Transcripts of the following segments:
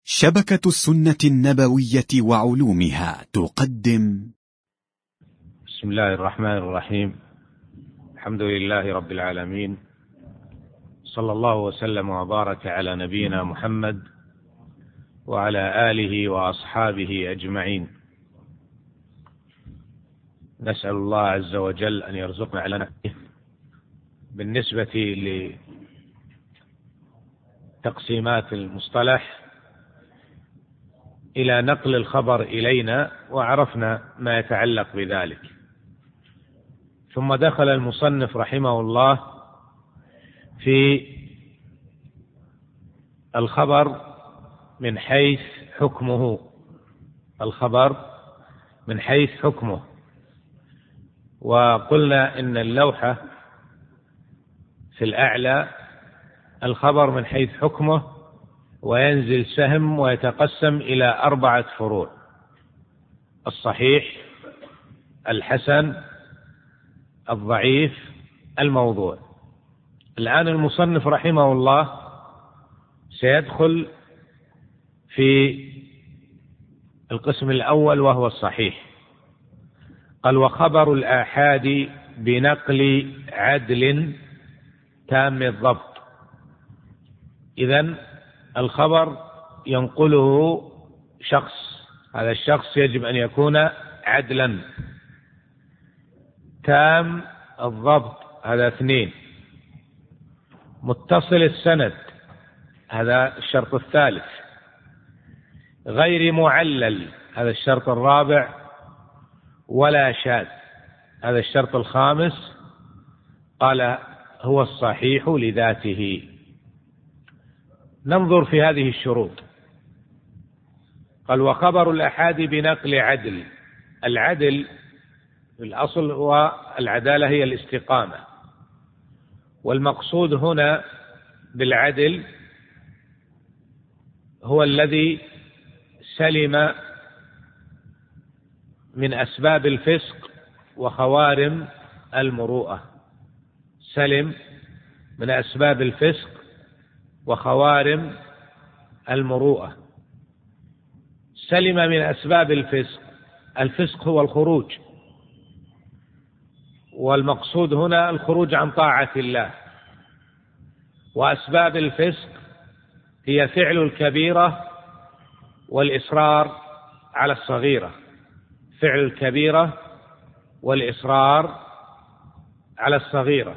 شبكة السنة النبوية وعلومها تقدم. بسم الله الرحمن الرحيم. الحمد لله رب العالمين، صلى الله وسلم وبارك على نبينا محمد وعلى آله وأصحابه أجمعين. نسأل الله عز وجل أن يرزقنا لنا. بالنسبة لتقسيمات المصطلح إلى نقل الخبر إلينا، وعرفنا ما يتعلق بذلك. ثم دخل المصنف رحمه الله في الخبر من حيث حكمه، الخبر من حيث حكمه. وقلنا إن اللوحة في الأعلى الخبر من حيث حكمه، وينزل سهم ويتقسم إلى 4 فروع: الصحيح، الحسن، الضعيف، الموضوع. الآن المصنف رحمه الله سيدخل في القسم الأول وهو الصحيح. قال: وخبر الآحاد بنقل عدل تام الضبط. إذن الخبر ينقله شخص، هذا الشخص يجب أن يكون عدلا تام الضبط، هذا 2. متصل السند، هذا الشرط الثالث. غير معلل، هذا الشرط الرابع. ولا شاذ، هذا الشرط الخامس. قال: هو الصحيح لذاته. ننظر في هذه الشروط. قال: وخبر الآحاد بنقل عدل. العدل في الأصل هو العدالة، هي الاستقامة. والمقصود هنا بالعدل هو الذي سلم من أسباب الفسق وخوارم المروءة. سلم من أسباب الفسق وخوارم المروءة. سلم من أسباب الفسق، الفسق هو الخروج، والمقصود هنا الخروج عن طاعة الله. وأسباب الفسق هي فعل الكبيرة والإصرار على الصغيرة، فعل الكبيرة والإصرار على الصغيرة.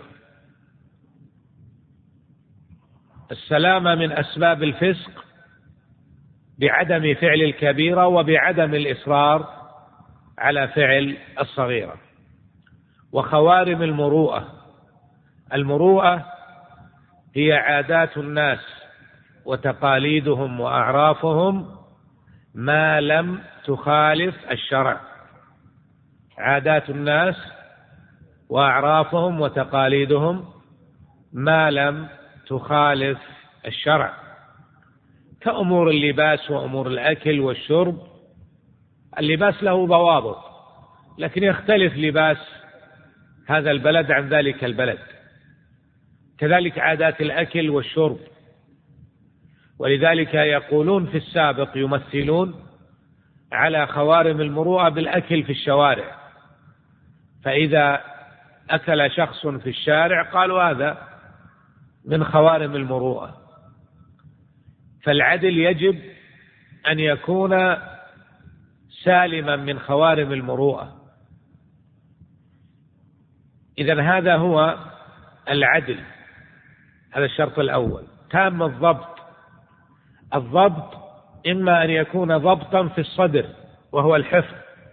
السلامة من أسباب الفسق بعدم فعل الكبيرة وبعدم الإصرار على فعل الصغيرة. وخوارم المروءة، المروءة هي عادات الناس وتقاليدهم وأعرافهم ما لم تخالف الشرع. عادات الناس وأعرافهم وتقاليدهم ما لم تخالف الشرع، كأمور اللباس وأمور الأكل والشرب. اللباس له ضوابط، لكن يختلف لباس هذا البلد عن ذلك البلد. كذلك عادات الأكل والشرب. ولذلك يقولون في السابق، يمثلون على خوارم المروءة بالأكل في الشوارع. فإذا أكل شخص في الشارع قالوا هذا من خوارم المروءة. فالعدل يجب أن يكون سالما من خوارم المروءة. إذن هذا هو العدل، هذا الشرط الأول. تام الضبط. الضبط إما أن يكون ضبطا في الصدر وهو الحفظ،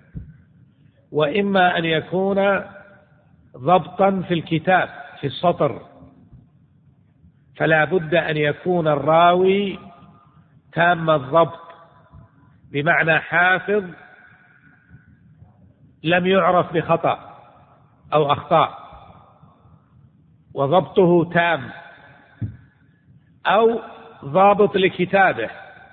وإما أن يكون ضبطا في الكتاب في السطر. فلا بد أن يكون الراوي تام الضبط، بمعنى حافظ لم يعرف بخطأ أو أخطاء وضبطه تام، أو ضابط لكتابه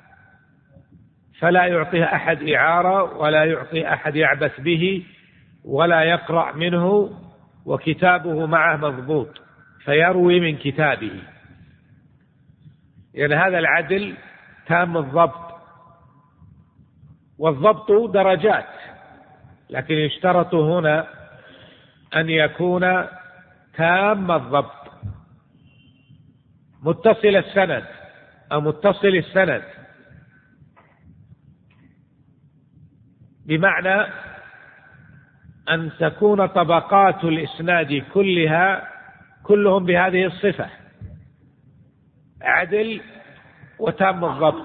فلا يعطيه أحد إعارة ولا يعطي أحد يعبث به ولا يقرأ منه، وكتابه معه مضبوط فيروي من كتابه. يعني هذا العدل تام الضبط. والضبط درجات، لكن يشترط هنا أن يكون تام الضبط متصل السند أو متصل السند، بمعنى أن تكون طبقات الإسناد كلهم بهذه الصفة: عدل وتام الضبط.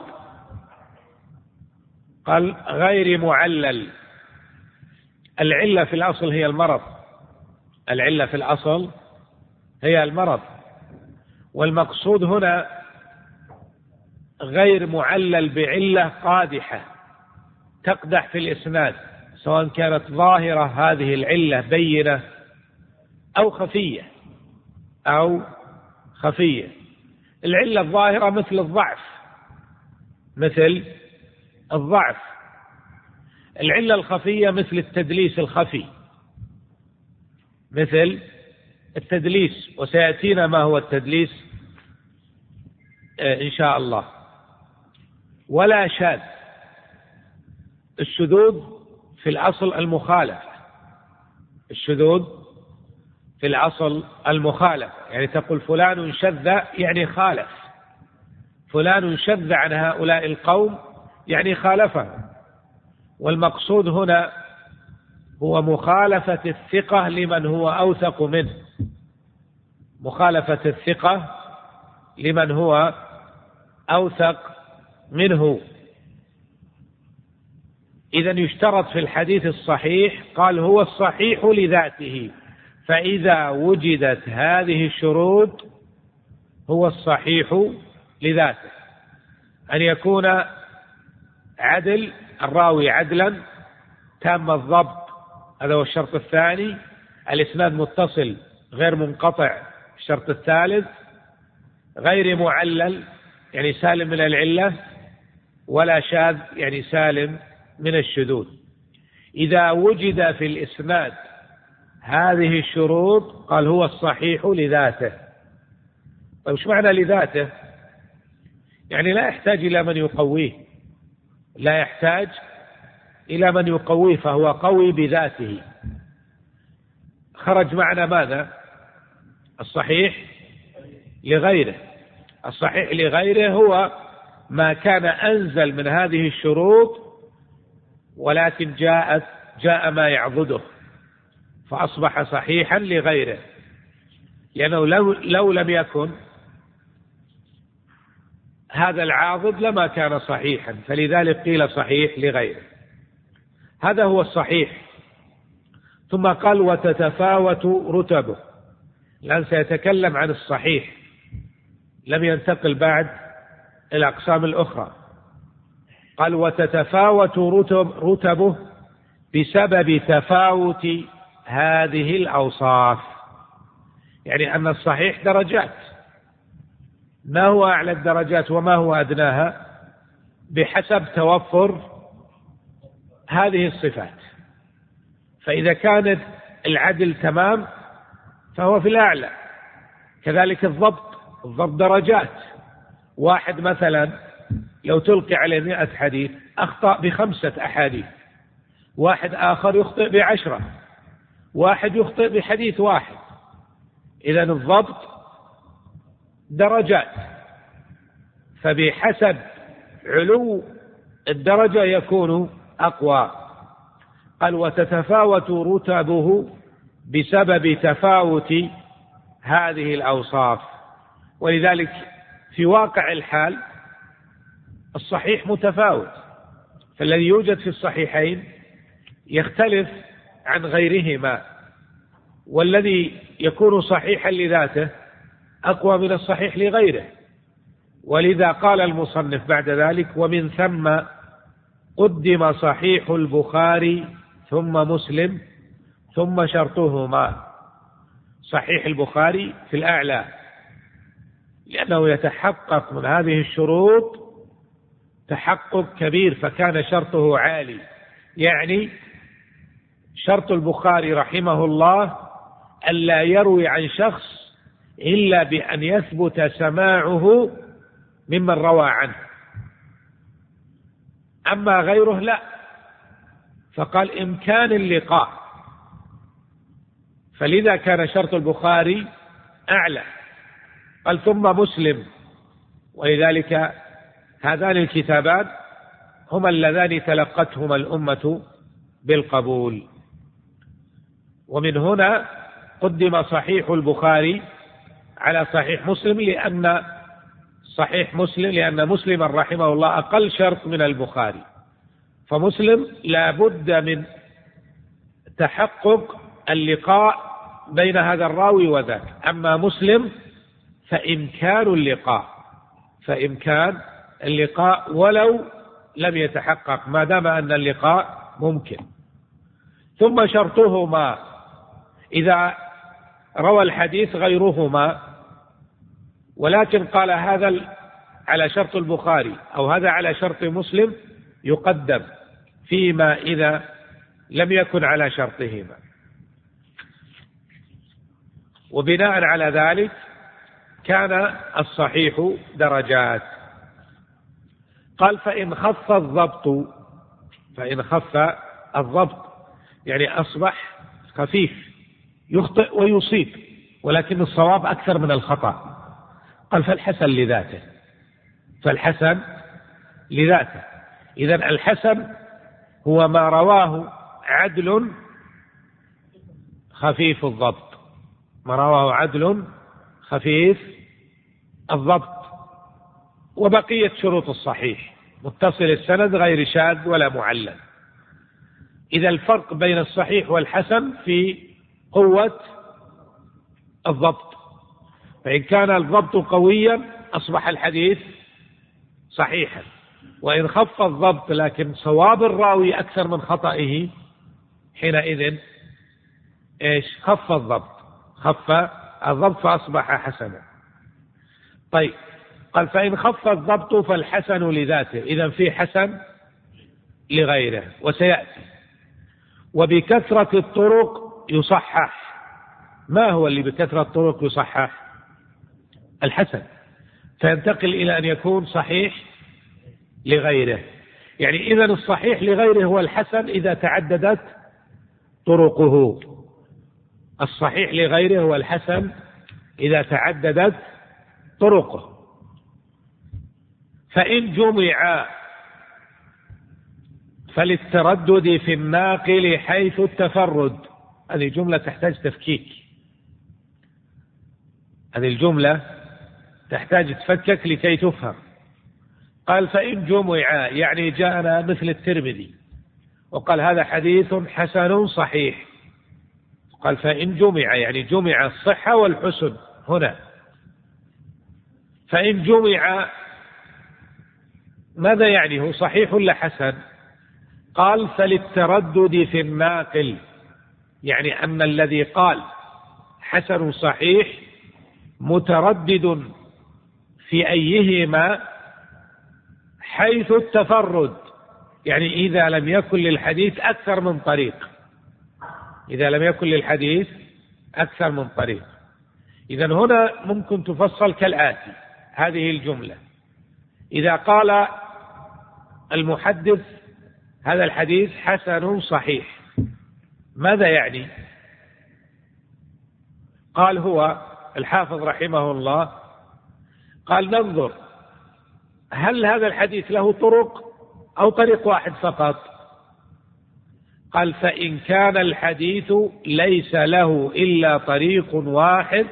قال غير معلل. العلة في الأصل هي المرض، العلة في الأصل هي المرض، والمقصود هنا غير معلل بعلة قادحة تقدح في الإسناد، سواء كانت ظاهرة هذه العلة بينة أو خفية. العلة الظاهرة مثل الضعف، العلة الخفية مثل التدليس الخفي، وسيأتينا ما هو التدليس إن شاء الله. ولا شاذ. الشذوذ في الأصل المخالفة، يعني تقول فلان شذ يعني خالف، فلان شذ عن هؤلاء القوم يعني خالفهم. والمقصود هنا هو مخالفة الثقة لمن هو أوثق منه، مخالفة الثقة لمن هو أوثق منه. إذن يشترط في الحديث الصحيح، قال هو الصحيح لذاته، فإذا وجدت هذه الشروط هو الصحيح لذاته: أن يكون عدل، الراوي عدلا تام الضبط، هذا هو الشرط الثاني. الإسناد متصل غير منقطع، الشرط الثالث. غير معلل يعني سالم من العلة، ولا شاذ يعني سالم من الشذوذ. إذا وجد في الإسناد هذه الشروط قال هو الصحيح لذاته. طيب وش معنى لذاته؟ يعني لا يحتاج إلى من يقويه، فهو قوي بذاته. خرج معنا ماذا؟ الصحيح لغيره. الصحيح لغيره هو ما كان أنزل من هذه الشروط، ولكن جاء ما يعضده فأصبح صحيحا لغيره، لأنه لو لم يكن هذا العاضد لما كان صحيحا، فلذلك قيل صحيح لغيره. هذا هو الصحيح. ثم قال وتتفاوت رتبه. الآن سيتكلم عن الصحيح، لم ينتقل بعد إلى الأقسام الأخرى. قال وتتفاوت رتبه بسبب تفاوت هذه الأوصاف، يعني أن الصحيح درجات، ما هو أعلى الدرجات وما هو أدناها بحسب توفر هذه الصفات. فإذا كانت العدل تمام فهو في الأعلى. كذلك الضبط درجات. واحد مثلا لو تلقي عليه 100 حديث أخطأ ب5 أحاديث، واحد آخر يخطئ ب10، واحد يخطئ بحديث واحد. إذن الضبط درجات، فبحسب علو الدرجة يكون أقوى. قال وتتفاوت رتبه بسبب تفاوت هذه الأوصاف. ولذلك في واقع الحال الصحيح متفاوت، فالذي يوجد في الصحيحين يختلف عن غيرهما، والذي يكون صحيحا لذاته أقوى من الصحيح لغيره. ولذا قال المصنف بعد ذلك ومن ثم قدم صحيح البخاري ثم مسلم ثم شرطهما. صحيح البخاري في الأعلى لأنه يتحقق من هذه الشروط تحقق كبير، فكان شرطه عالي. يعني شرط البخاري رحمه الله ألا يروي عن شخص إلا بأن يثبت سماعه ممن روى عنه. أما غيره لا، فقال إمكان اللقاء، فلذا كان شرط البخاري أعلى. قال ثم مسلم، ولذلك هذان الكتابان هما اللذان تلقتهما الأمة بالقبول. ومن هنا قدم صحيح البخاري على صحيح مسلم، لأن مسلما رحمه الله أقل شرط من البخاري، فمسلم لا بد من تحقق اللقاء بين هذا الراوي وذاك. أما مسلم فإمكان اللقاء ولو لم يتحقق، ما دام أن اللقاء ممكن. ثم شرطهما إذا روى الحديث غيرهما ولكن قال هذا على شرط البخاري أو هذا على شرط مسلم، يقدم فيما إذا لم يكن على شرطهما. وبناء على ذلك كان الصحيح درجات. قال فإن خف الضبط يعني أصبح خفيف، يخطئ ويصيب ولكن الصواب أكثر من الخطأ، قال فالحسن لذاته. إذن الحسن هو ما رواه عدل خفيف الضبط، وبقية شروط الصحيح: متصل السند غير شاذ ولا معلل. إذا الفرق بين الصحيح والحسن في قوة الضبط، فإن كان الضبط قويا أصبح الحديث صحيحا، وإن خف الضبط لكن صواب الراوي أكثر من خطئه حينئذ خف الضبط فأصبح حسنا. طيب، قال فإن خف الضبط فالحسن لذاته، إذن في حسن لغيره وسيأتي. وبكثرة الطرق يصحح. ما هو اللي بكثرة الطرق يصحح؟ الحسن، فينتقل إلى أن يكون صحيح لغيره. يعني إذن الصحيح لغيره هو الحسن إذا تعددت طرقه. الصحيح لغيره هو الحسن إذا تعددت طرقه. فإن جمع فللتردد في الناقل حيث التفرد. هذه جملة تحتاج تفكيك، هذه الجملة تحتاج تفكك لكي تفهم. قال فإن جمع يعني جاءنا مثل الترمذي وقال هذا حديث حسن صحيح، قال فإن جمع يعني جمع الصحة والحسن هنا. فإن جمع ماذا يعني؟ هو صحيح ولا حسن؟ قال فللتردد في الناقل، يعني أن الذي قال حسن صحيح متردد في أيهما حيث التفرد، يعني إذا لم يكن للحديث أكثر من طريق. إذن هنا ممكن تفصل كالآتي: هذه الجملة إذا قال المحدث هذا الحديث حسن صحيح، ماذا يعني؟ قال هو الحافظ رحمه الله قال ننظر هل هذا الحديث له طرق أو طريق واحد فقط. قال فإن كان الحديث ليس له إلا طريق واحد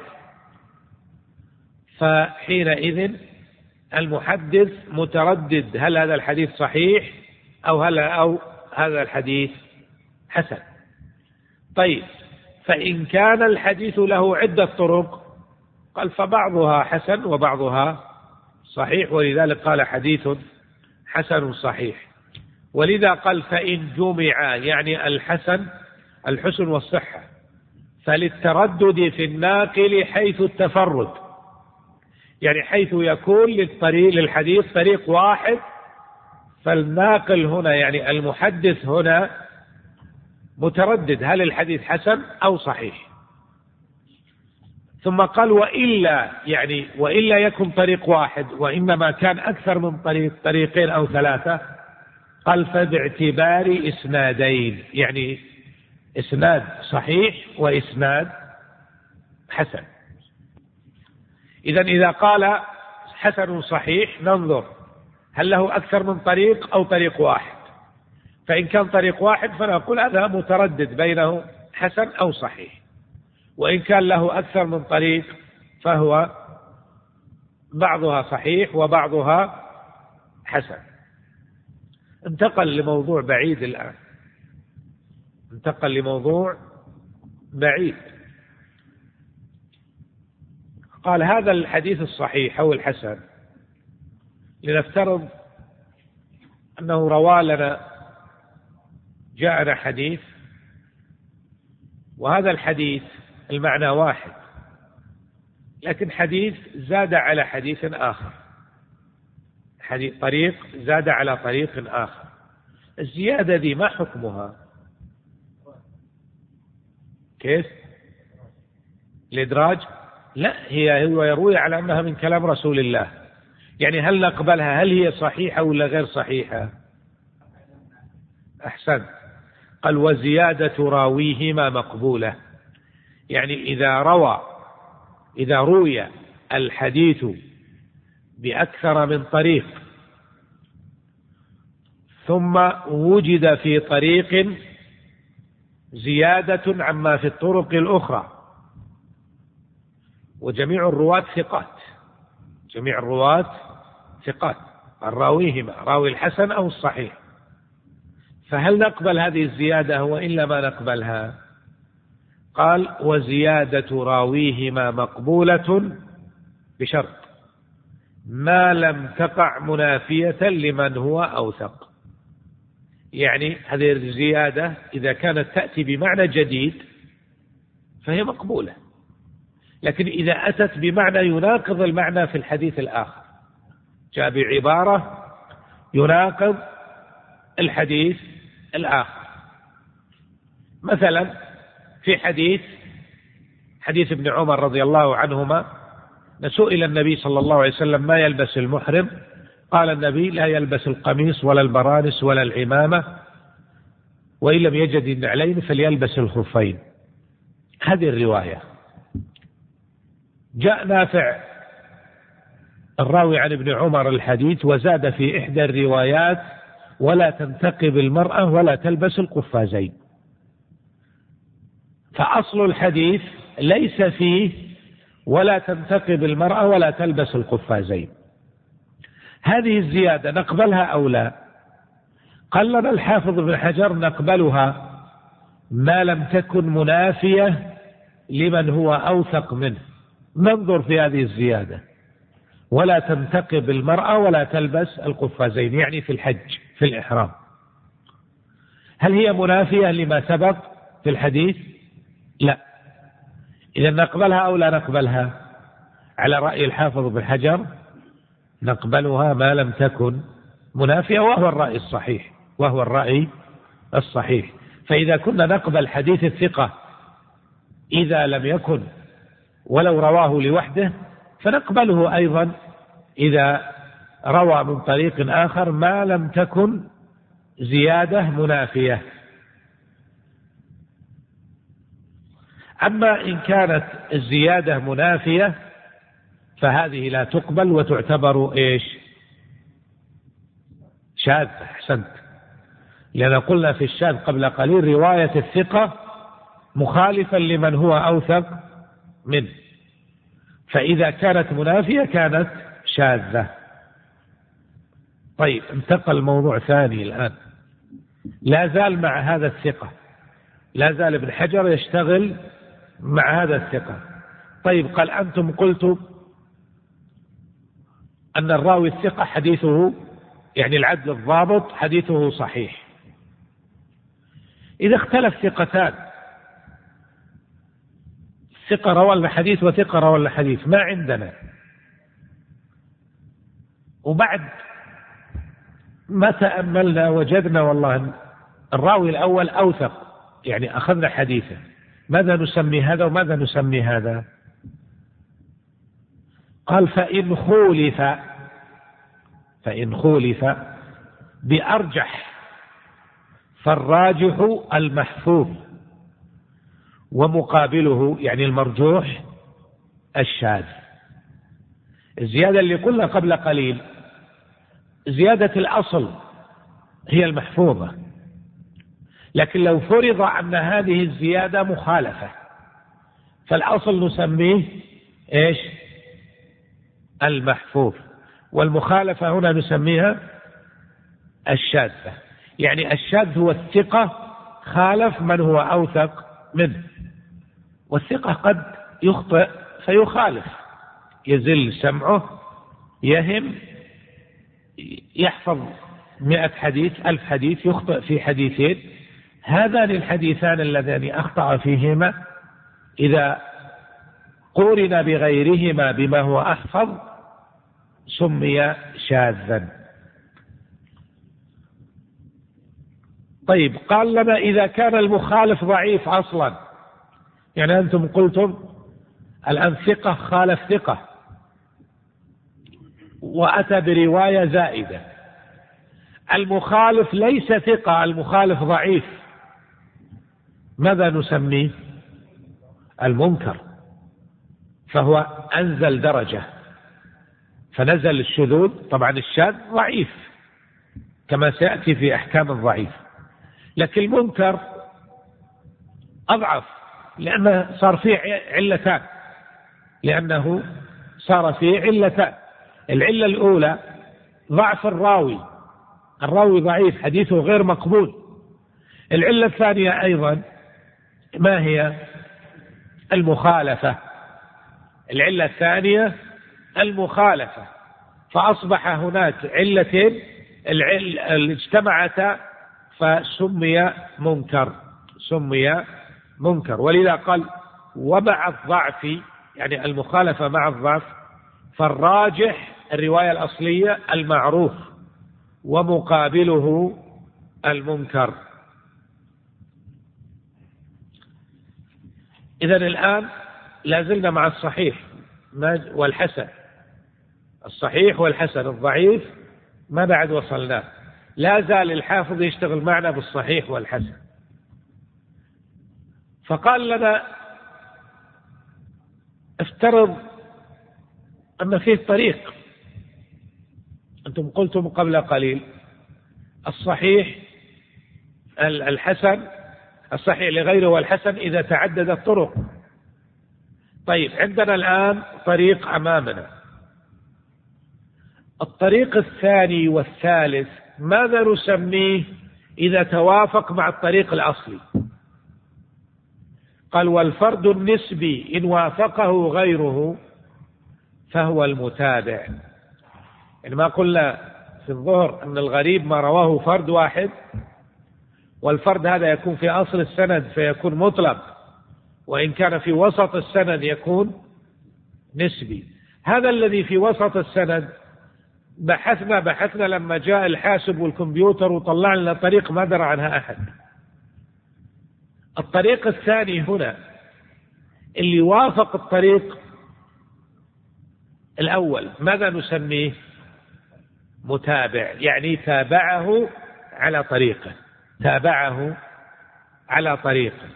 فحينئذ المحدث متردد هل هذا الحديث صحيح أو هذا الحديث حسن. طيب، فإن كان الحديث له عدة طرق قال فبعضها حسن وبعضها صحيح، ولذلك قال حديث حسن صحيح. ولذا قال فإن جمع يعني الحسن والصحة، فللتردد في الناقل حيث التفرد، يعني حيث يكون للحديث طريق واحد، فالناقل هنا يعني المحدث هنا متردد هل الحديث حسن أو صحيح. ثم قال وإلا يكن طريق واحد، وإنما كان أكثر من طريقين أو ثلاثة، قال فباعتبار إسنادين، يعني إسناد صحيح وإسناد حسن. إذا قال حسن صحيح ننظر هل له أكثر من طريق أو طريق واحد، فإن كان طريق واحد فنقول هذا متردد بينه حسن أو صحيح، وإن كان له أكثر من طريق فهو بعضها صحيح وبعضها حسن. انتقل لموضوع بعيد الآن، انتقل لموضوع بعيد. قال هذا الحديث الصحيح أو الحسن، لنفترض أنه روى لنا، جاءنا حديث، وهذا الحديث المعنى واحد، لكن حديث زاد على حديث آخر، طريق زاد على طريق آخر. الزيادة دي ما حكمها؟ كيف؟ الإدراج؟ لا، هو يروي على أنها من كلام رسول الله، يعني هل نقبلها؟ هل هي صحيحة ولا غير صحيحة؟ أحسن. قال وزيادة راويهما مقبولة، يعني إذا روي الحديث بأكثر من طريق ثم وجد في طريق زيادة عما في الطرق الأخرى، وجميع الرواة ثقات، جميع الرواة ثقات، راويهما راوي الحسن أو الصحيح، فهل نقبل هذه الزيادة وإلا ما نقبلها؟ قال وزيادة راويهما مقبولة بشرط ما لم تقع منافية لمن هو أوثق. يعني هذه الزيادة إذا كانت تأتي بمعنى جديد فهي مقبولة، لكن إذا أتت بمعنى يناقض المعنى في الحديث الآخر، جاء بعبارة يناقض الحديث الآخر، مثلا في حديث ابن عمر رضي الله عنهما، سئل النبي صلى الله عليه وسلم ما يلبس المحرم، قال النبي لا يلبس القميص ولا البرانس ولا العمامة، وإن لم يجد النعلين فليلبس الخفين. هذه الرواية. جاء نافع الراوي عن ابن عمر الحديث وزاد في إحدى الروايات ولا تنتقب المرأة ولا تلبس القفازين، فأصل الحديث ليس فيه ولا تنتقب المرأة ولا تلبس القفازين. هذه الزيادة نقبلها أو لا؟ قال لنا الحافظ ابن حجر نقبلها ما لم تكن منافية لمن هو أوثق منه. ننظر في هذه الزيادة، ولا تنتقب المرأة ولا تلبس القفازين، يعني في الحج في الإحرام، هل هي منافية لما سبق في الحديث؟ لا. إذا نقبلها أو لا نقبلها؟ على رأي الحافظ ابن حجر نقبلها ما لم تكن منافية، وهو الرأي الصحيح. فإذا كنا نقبل حديث الثقة إذا لم يكن ولو رواه لوحده، فنقبله أيضا إذا روى من طريق آخر ما لم تكن زيادة منافية. أما إن كانت الزيادة منافية فهذه لا تقبل وتعتبر إيش؟ شاذ. أحسنت، لأن قلنا في الشاذ قبل قليل رواية الثقة مخالفا لمن هو أوثق منه، فإذا كانت منافية كانت شاذة. طيب، انتقل موضوع ثاني الآن، لا زال مع هذا الثقة، لا زال ابن حجر يشتغل مع هذا الثقة. طيب، قال أنتم قلتم أن الراوي الثقة حديثه، يعني العدل الضابط حديثه صحيح. إذا اختلف ثقتان، ثقة روى لنا حديث وثقة روى لنا حديث، ما عندنا، وبعد ما تأملنا وجدنا والله الراوي الأول أوثق، يعني أخذنا حديثه، ماذا نسمي هذا وماذا نسمي هذا؟ قال فإن خولف بأرجح فالراجح المحفوظ، ومقابله يعني المرجوح الشاذ. الزيادة اللي قلنا قبل قليل زيادة الأصل هي المحفوظة، لكن لو فرض أن هذه الزيادة مخالفة فالأصل نسميه إيش؟ المحفوظ، والمخالفة هنا نسميها الشاذة. يعني الشاذ هو الثقة خالف من هو أوثق منه، والثقة قد يخطئ فيخالف، يزل سمعه، يهم، يحفظ 100 حديث 1000 حديث، يخطئ في حديثين. هذان الحديثان اللذان أخطأ فيهما إذا قورن بغيرهما بما هو أحفظ سمي شاذا. طيب، قال لنا إذا كان المخالف ضعيف أصلا، يعني أنتم قلتم الآن ثقة خالف ثقة وأتى برواية زائدة، المخالف ليس ثقة، المخالف ضعيف، ماذا نسميه؟ المنكر، فهو أنزل درجة فنزل الشذوذ. طبعا الشاذ ضعيف كما سيأتي في أحكام الضعيف، لكن المنكر أضعف لأنه صار فيه علتان، لأنه صار فيه علتان. العلة الأولى ضعف الراوي ضعيف، حديثه غير مقبول. العلة الثانية أيضا ما هي؟ المخالفة. العلة الثانية المخالفة، فأصبح هناك علتين اجتمعتا فسمي منكر. ولذا قال ومع الضعف، يعني المخالفة مع الضعف، فالراجح الرواية الأصلية المعروف ومقابله المنكر. إذن الآن لازلنا مع الصحيح والحسن، الصحيح والحسن، الضعيف ما بعد وصلناه، لا زال الحافظ يشتغل معنا بالصحيح والحسن. فقال لنا افترض أن فيه طريق، أنتم قلتم قبل قليل الصحيح الحسن، الصحيح لغيره والحسن إذا تعدد الطرق. طيب، عندنا الآن طريق أمامنا، الطريق الثاني والثالث ماذا نسميه إذا توافق مع الطريق الأصلي؟ قال والفرد النسبي إن وافقه غيره فهو المتابع. يعني ما قلنا في الظهر أن الغريب ما رواه فرد واحد، والفرد هذا يكون في أصل السند فيكون مطلق، وإن كان في وسط السند يكون نسبي. هذا الذي في وسط السند بحثنا لما جاء الحاسب والكمبيوتر وطلع لنا طريق ما درى عنها أحد. الطريق الثاني هنا اللي وافق الطريق الأول ماذا نسميه؟ متابع، يعني تابعه على طريقه.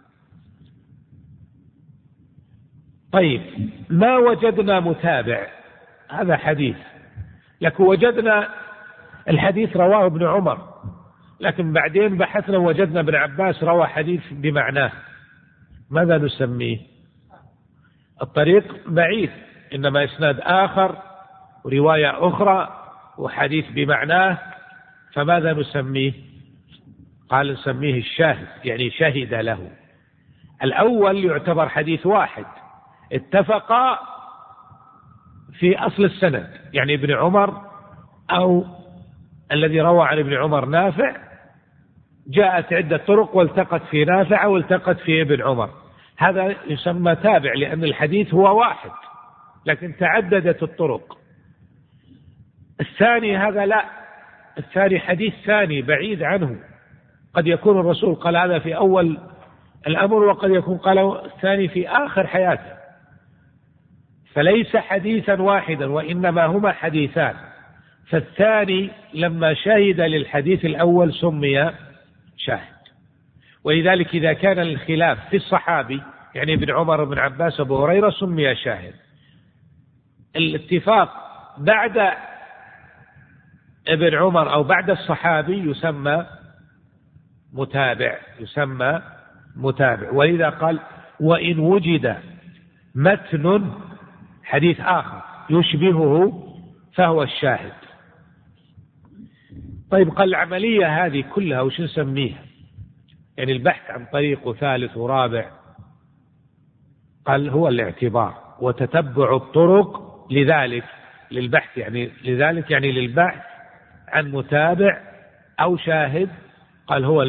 طيب، ما وجدنا متابع، هذا حديث، لكن وجدنا الحديث رواه ابن عمر، لكن بعدين بحثنا وجدنا ابن عباس روى حديث بمعناه، ماذا نسميه؟ الطريق بعيد، إنما إسناد آخر ورواية أخرى وحديث بمعناه، فماذا نسميه؟ قال نسميه الشاهد، يعني شهد له. الأول يعتبر حديث واحد اتفقا في أصل السند، يعني ابن عمر أو الذي روى عن ابن عمر نافع، جاءت عدة طرق والتقت في نافع والتقت في ابن عمر، هذا يسمى تابع لأن الحديث هو واحد لكن تعددت الطرق. الثاني هذا لا، الثاني حديث ثاني بعيد عنه، قد يكون الرسول قال هذا في أول الأمر وقد يكون قال الثاني في آخر حياته، فليس حديثا واحدا وإنما هما حديثان. فالثاني لما شهد للحديث الأول سمي شاهد. ولذلك إذا كان الخلاف في الصحابي يعني ابن عمر بن عباس وابو هريرة سمي شاهد. الاتفاق بعد ابن عمر أو بعد الصحابي يسمى متابع. ولذا قال وإن وجد متن حديث آخر يشبهه فهو الشاهد. طيب قال العملية هذه كلها وش نسميها؟ يعني البحث عن طريق وثالث ورابع. قال هو الاعتبار وتتبع الطرق لذلك للبحث يعني للبحث عن متابع أو شاهد. قال هو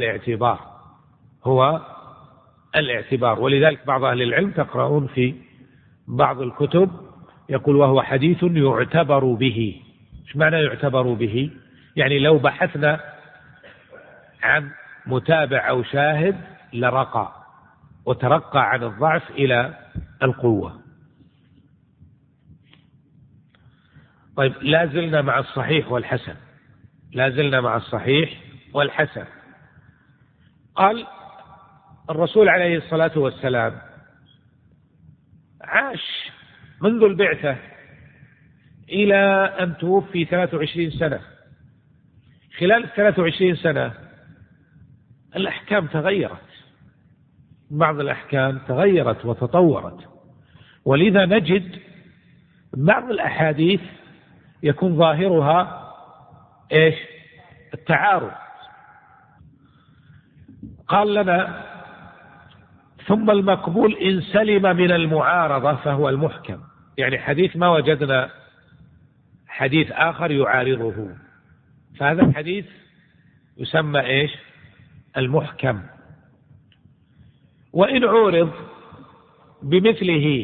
الاعتبار. ولذلك بعض أهل العلم تقرؤون في بعض الكتب يقول وهو حديث يعتبر به. ايش معنى يعتبر به؟ يعني لو بحثنا عن متابع أو شاهد لرقى وترقى عن الضعف إلى القوة. طيب لا زلنا مع الصحيح والحسن. قال الرسول عليه الصلاة والسلام عاش منذ البعثة إلى أن توفي 23 سنة. خلال 23 سنة الأحكام تغيرت، بعض الأحكام تغيرت وتطورت. ولذا نجد بعض الأحاديث يكون ظاهرها التعارض. قال لنا ثم المقبول إن سلم من المعارضة فهو المحكم. يعني حديث ما وجدنا حديث آخر يعارضه، فهذا الحديث يسمى المحكم. وإن عورض بمثله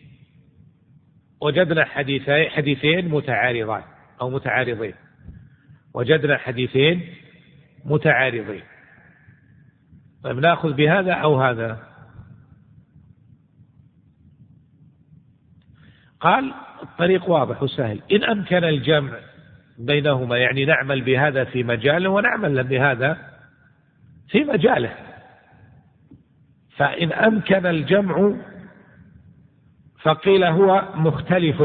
وجدنا حديثين متعارضان أو متعارضين، وجدنا حديثين متعارضين. طيب نأخذ بهذا أو هذا؟ قال الطريق واضح وسهل. إن أمكن الجمع بينهما يعني نعمل بهذا في مجاله ونعمل بهذا في مجاله. فإن أمكن الجمع فقيل هو مختلف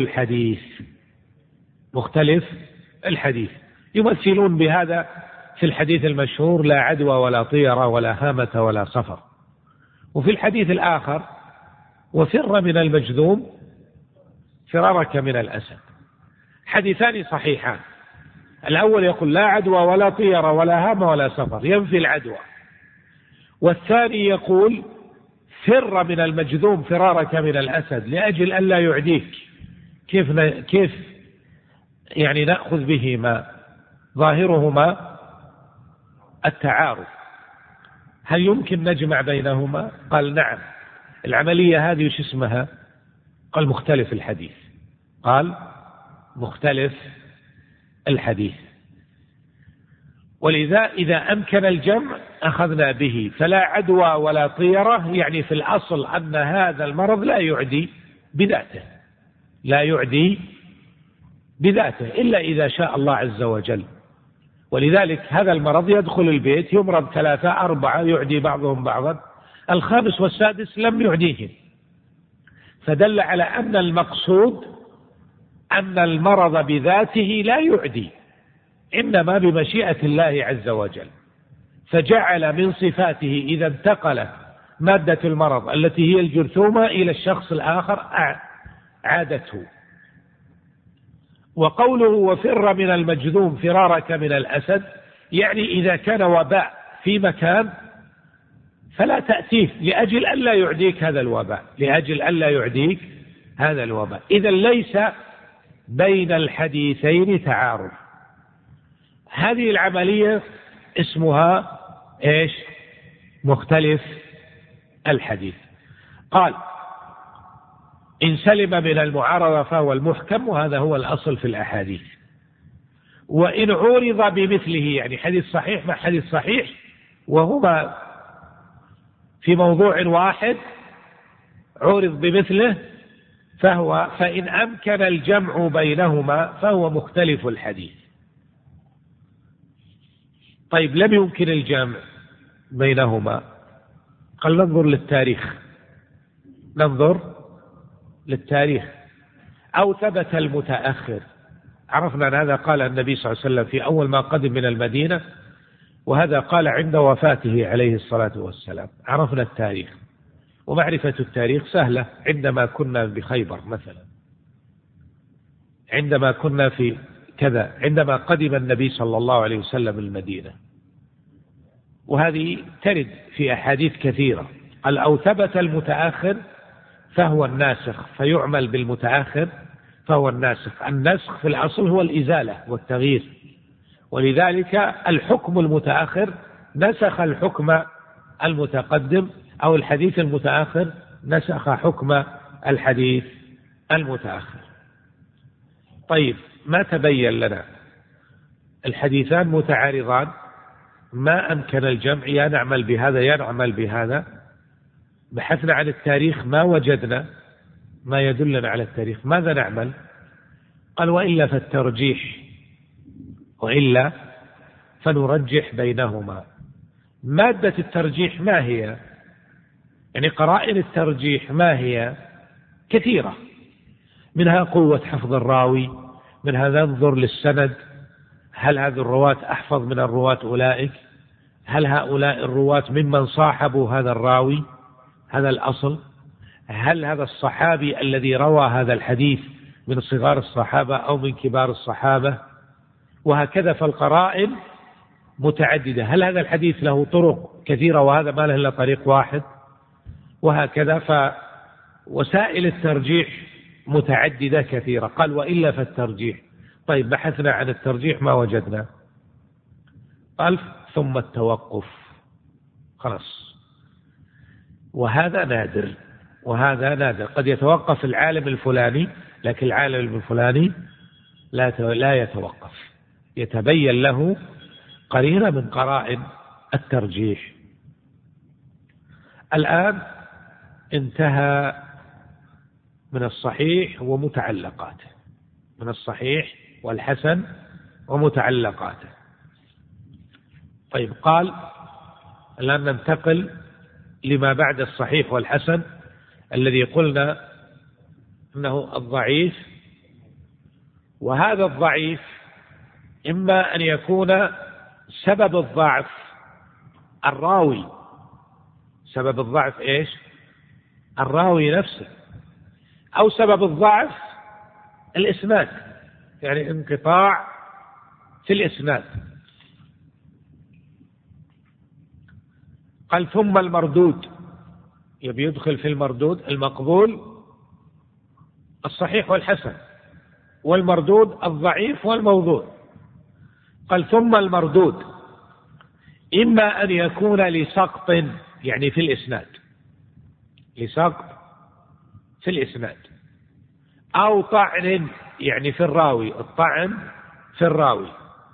الحديث. يمثلون بهذا في الحديث المشهور لا عدوى ولا طيرة ولا هامة ولا صفر. وفي الحديث الآخر وفر من المجذوم فرارك من الأسد. حديثان صحيحان. الأول يقول لا عدوى ولا طيرة ولا هامة ولا صفر، ينفي العدوى. والثاني يقول فر من المجذوم فرارك من الأسد لأجل أن لا يعديك. كيف يعني نأخذ بهما؟ ظاهرهما التعارض. هل يمكن نجمع بينهما؟ قال نعم. العملية هذه وش اسمها؟ قال مختلف الحديث. ولذا إذا أمكن الجمع أخذنا به. فلا عدوى ولا طيرة يعني في الأصل أن هذا المرض لا يعدي بذاته إلا إذا شاء الله عز وجل. ولذلك هذا المرض يدخل البيت يمرض 3 4 يعدي بعضهم بعضا، الخامس والسادس لم يعديهم. فدل على أن المقصود أن المرض بذاته لا يعدي، إنما بمشيئة الله عز وجل. فجعل من صفاته إذا انتقلت مادة المرض التي هي الجرثومة إلى الشخص الآخر عادته. وقوله وفر من المجذوم فرارك من الأسد يعني إذا كان وباء في مكان فلا تأتيه لأجل أن لا يعديك هذا الوباء. إذن ليس بين الحديثين تعارض. هذه العملية اسمها مختلف الحديث. قال إن سلم من المعارضة فهو المحكم، وهذا هو الأصل في الأحاديث. وإن عورض بمثله يعني حديث صحيح مع حديث صحيح وهما في موضوع واحد عورض بمثله فإن أمكن الجمع بينهما فهو مختلف الحديث. طيب لم يمكن الجمع بينهما. قال ننظر للتاريخ، ننظر للتاريخ. أو ثبت المتأخر. عرفنا أن هذا قال النبي صلى الله عليه وسلم في أول ما قدم من المدينة، وهذا قال عند وفاته عليه الصلاة والسلام. عرفنا التاريخ، ومعرفة التاريخ سهلة. عندما كنا بخيبر مثلا، عندما كنا في كذا، عندما قدم النبي صلى الله عليه وسلم المدينة، وهذه ترد في أحاديث كثيرة. قال أو ثبت المتأخر فهو الناسخ، فيعمل بالمتأخر فهو الناسخ. النسخ في الأصل هو الإزالة والتغيير، ولذلك الحكم المتأخر نسخ الحكم المتقدم، أو الحديث المتأخر نسخ حكم الحديث المتأخر. طيب، ما تبين لنا؟ الحديثان متعارضان، ما أمكن الجمع، يا نعمل بهذا يا نعمل بهذا. بحثنا عن التاريخ ما وجدنا ما يدلنا على التاريخ، ماذا نعمل؟ قال وإلا فالترجيح، وإلا فنرجح بينهما. مادة الترجيح ما هي؟ يعني قرائن الترجيح ما هي؟ كثيرة، منها قوة حفظ الراوي، منها ننظر للسند، هل هذه الرواة أحفظ من الرواة أولئك؟ هل هؤلاء الرواة ممن صاحبوا هذا الراوي؟ هذا الأصل. هل هذا الصحابي الذي روى هذا الحديث من صغار الصحابة أو من كبار الصحابة؟ وهكذا. فالقرائن متعددة. هل هذا الحديث له طرق كثيرة وهذا ما له إلا طريق واحد؟ وهكذا. فوسائل الترجيح متعددة كثيرة. قال وإلا فالترجيح. طيب، بحثنا عن الترجيح ما وجدنا. قال ثم التوقف. خلاص، وهذا نادر، وهذا نادر. قد يتوقف العالم الفلاني، لكن العالم الفلاني لا يتوقف، يتبين له قرينة من قرائن الترجيح. الآن انتهى من الصحيح ومتعلقاته، من الصحيح والحسن ومتعلقاته. طيب، قال الآن ننتقل لما بعد الصحيح والحسن، الذي قلنا أنه الضعيف. وهذا الضعيف إما أن يكون سبب الضعف الراوي. سبب الضعف إيش؟ الراوي نفسه. أو سبب الضعف الإسناد، يعني انقطاع في الإسناد. قال ثم المردود، يبي يدخل في المردود. المقبول الصحيح والحسن، والمردود الضعيف والموضوع. قال ثم المردود إما أن يكون لسقط، يعني في الإسناد، لسقط في الإسناد، أو طعن، يعني في الراوي، الطعن في الراوي.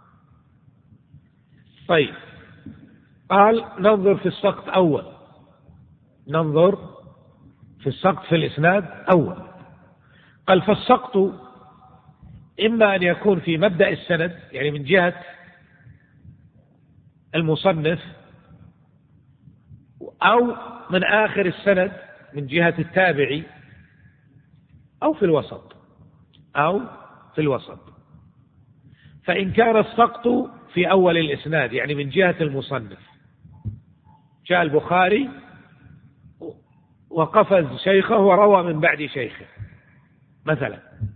طيب، قال ننظر في السقط أول، ننظر في السقط في الإسناد أول. قال فالسقط إما أن يكون في مبدأ السند، يعني من جهة المصنف، أو من آخر السند من جهة التابعي، أو في الوسط، أو في الوسط. فإن كان السقط في أول الإسناد، يعني من جهة المصنف، جاء البخاري وقفز شيخه وروى من بعد شيخه مثلا،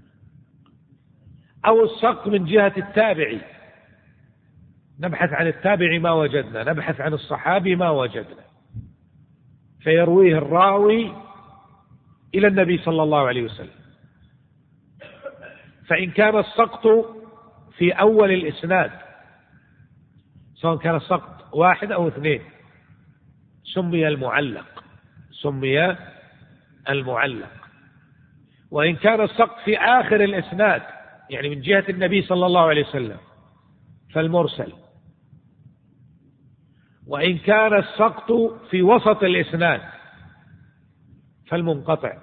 أو السقط من جهة التابعي، نبحث عن التابعي ما وجدنا، نبحث عن الصحابي ما وجدنا، فيرويه الراوي إلى النبي صلى الله عليه وسلم. فإن كان السقط في أول الإسناد، سواء كان السقط واحد أو اثنين، سمي المعلق، سمي المعلق. وإن كان السقط في آخر الإسناد، يعني من جهة النبي صلى الله عليه وسلم، فالمرسل. وإن كان السقط في وسط الإسناد، فالمنقطع.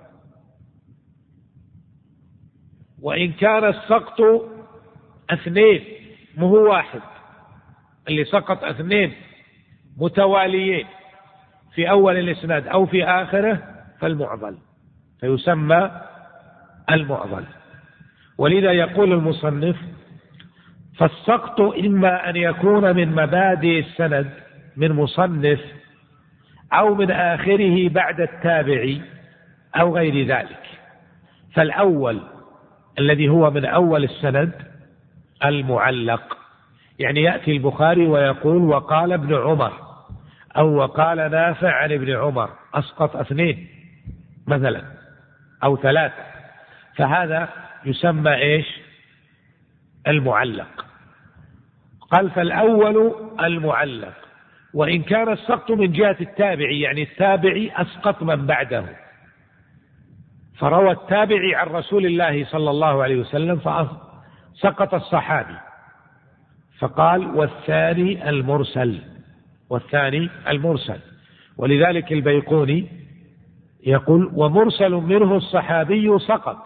وإن كان السقط اثنين، مو واحد، اللي سقط اثنين متواليين في أول الإسناد أو في آخره فالمعضل، فيسمى المعضل. ولذا يقول المصنف: فالسقط إما أن يكون من مبادئ السند من مصنف أو من آخره بعد التابعي أو غير ذلك. فالأول الذي هو من أول السند المعلق، يعني يأتي البخاري ويقول: وقال ابن عمر، أو وقال نافع عن ابن عمر، أسقط 2 مثلا أو 3، فهذا يسمى إيش؟ المعلق. قال: فالأول المعلق، وإن كان السقط من جهة التابعي، يعني التابعي أسقط من بعده، فروى التابعي عن رسول الله صلى الله عليه وسلم فسقط الصحابي، فقال: والثاني المرسل، والثاني المرسل. ولذلك البيقوني يقول: ومرسل منه الصحابي سقط،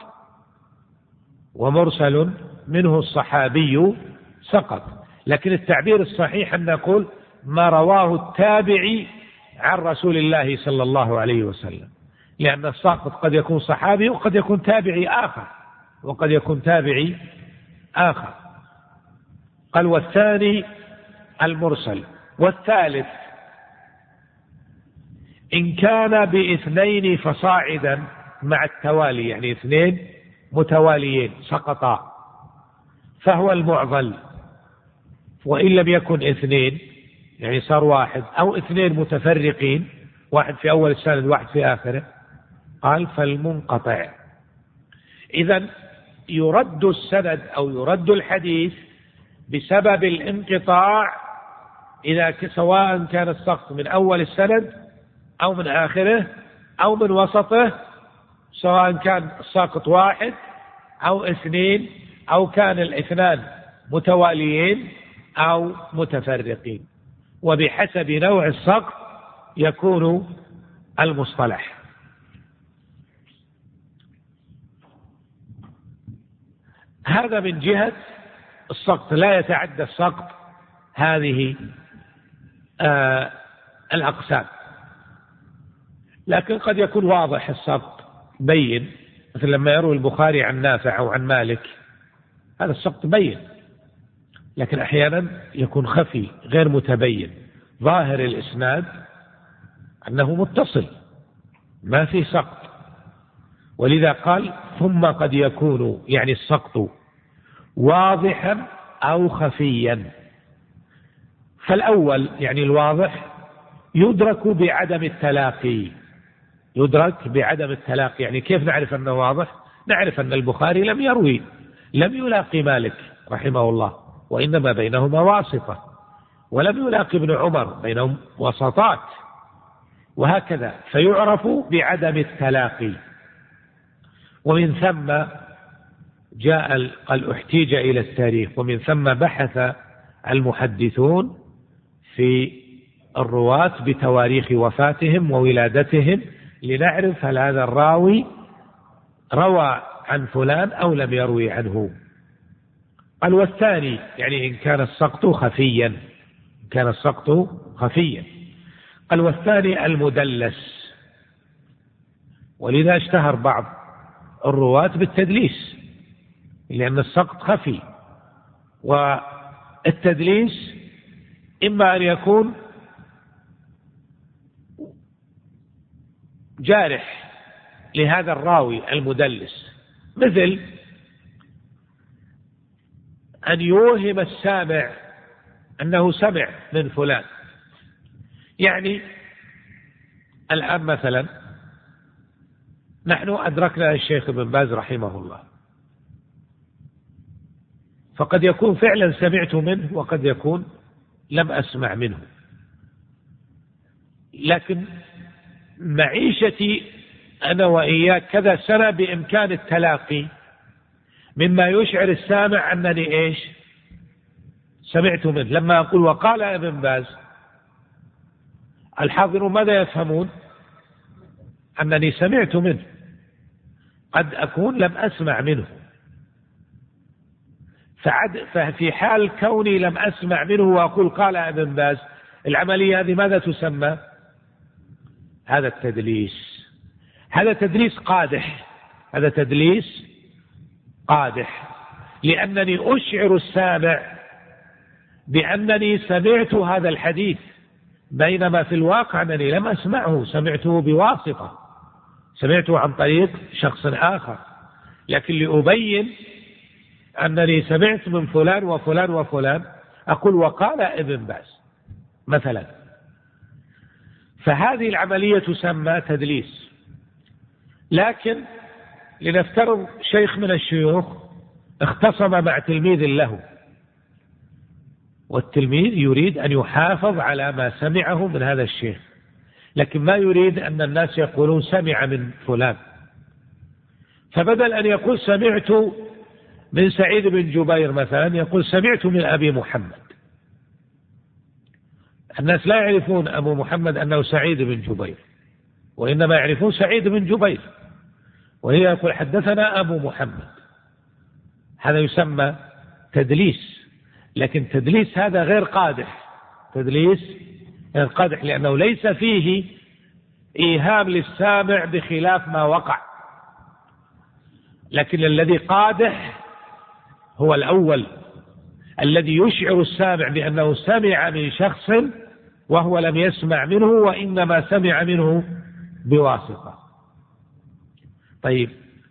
ومرسل منه الصحابي سقط. لكن التعبير الصحيح أن نقول ما رواه التابعي عن رسول الله صلى الله عليه وسلم، لأن الساقط قد يكون صحابي وقد يكون تابعي آخر، وقد يكون تابعي آخر. قال: والثاني المرسل. والثالث إن كان ب2 فصاعدا مع التوالي، يعني 2 متواليين سقطا، فهو المعضل. وإن لم يكن 2، يعني صار 1 أو 2 متفرقين، واحد في أول السند واحد في آخره، قال: فالمنقطع. إذن يرد السند أو يرد الحديث بسبب الانقطاع، إذا سواء كان السقط من أول السند أو من آخره أو من وسطه، سواء كان الساقط 1 أو 2 أو كان 2 متواليين أو متفرقين، وبحسب نوع السقط يكون المصطلح. هذا من جهة السقط، لا يتعدى السقط هذه الأقسام. لكن قد يكون واضح السقط بين، مثل لما يروي البخاري عن نافع أو عن مالك، هذا السقط بين. لكن أحيانا يكون خفي غير متبين، ظاهر الإسناد أنه متصل ما في سقط. ولذا قال: ثم قد يكون، يعني السقط واضحا أو خفيا. فالأول يعني الواضح يدرك بعدم التلاقي، يدرك بعدم التلاقي. يعني كيف نعرف أنه واضح؟ نعرف أن البخاري لم يلاقي مالك رحمه الله، وإنما بينهما واسطة، ولم يلاقي ابن عمر، بينهم وسطات، وهكذا، فيعرف بعدم التلاقي. ومن ثم قال: احتيج إلى التاريخ، ومن ثم بحث المحدثون في الرواة بتواريخ وفاتهم وولادتهم، لنعرف هل هذا الراوي روى عن فلان أو لم يروي عنه. قال: والثاني يعني إن كان السقط خفيا، كان السقط خفيا. قال: والثاني المدلس. ولذا اشتهر بعض الرواة بالتدليس، لأن السقط خفي. والتدليس إما أن يكون جارح لهذا الراوي المدلس، مثل أن يوهم السامع أنه سمع من فلان. يعني الآن مثلا نحن أدركنا الشيخ ابن باز رحمه الله، فقد يكون فعلا سمعت منه وقد يكون لم أسمع منه، لكن معيشتي أنا وإياك كذا سنة بإمكان التلاقي، مما يشعر السامع أنني إيش سمعت منه. لما أقول وقال ابن باز، الحاضرون ماذا يفهمون؟ أنني سمعت منه، قد أكون لم أسمع منه. ففي حال كوني لم أسمع منه وأقول قال ابن باز، العملية هذه ماذا تسمى؟ هذا التدليس، هذا تدليس قادح، هذا تدليس قادح، لأنني أشعر السامع بأنني سمعت هذا الحديث، بينما في الواقع أنني لم أسمعه، سمعته بواسطة، سمعته عن طريق شخص آخر، لكن لأبين أنني سمعت من فلان وفلان وفلان أقول وقال ابن باز مثلا. فهذه العملية تسمى تدليس. لكن لنفترض شيخ من الشيوخ اختصم مع تلميذ له، والتلميذ يريد أن يحافظ على ما سمعه من هذا الشيخ، لكن ما يريد أن الناس يقولون سمع من فلان، فبدل أن يقول سمعت من سعيد بن جبير مثلا يقول سمعت من أبي محمد. الناس لا يعرفون أبو محمد أنه سعيد بن جبير، وإنما يعرفون سعيد بن جبير، وهي يقول حدثنا أبو محمد. هذا يسمى تدليس، لكن تدليس هذا غير قادح، تدليس غير قادح لأنه ليس فيه إيهام للسامع بخلاف ما وقع. لكن الذي قادح هو الأول، الذي يشعر السامع بأنه سمع من شخص وهو لم يسمع منه، وإنما سمع منه بواسطة. طيب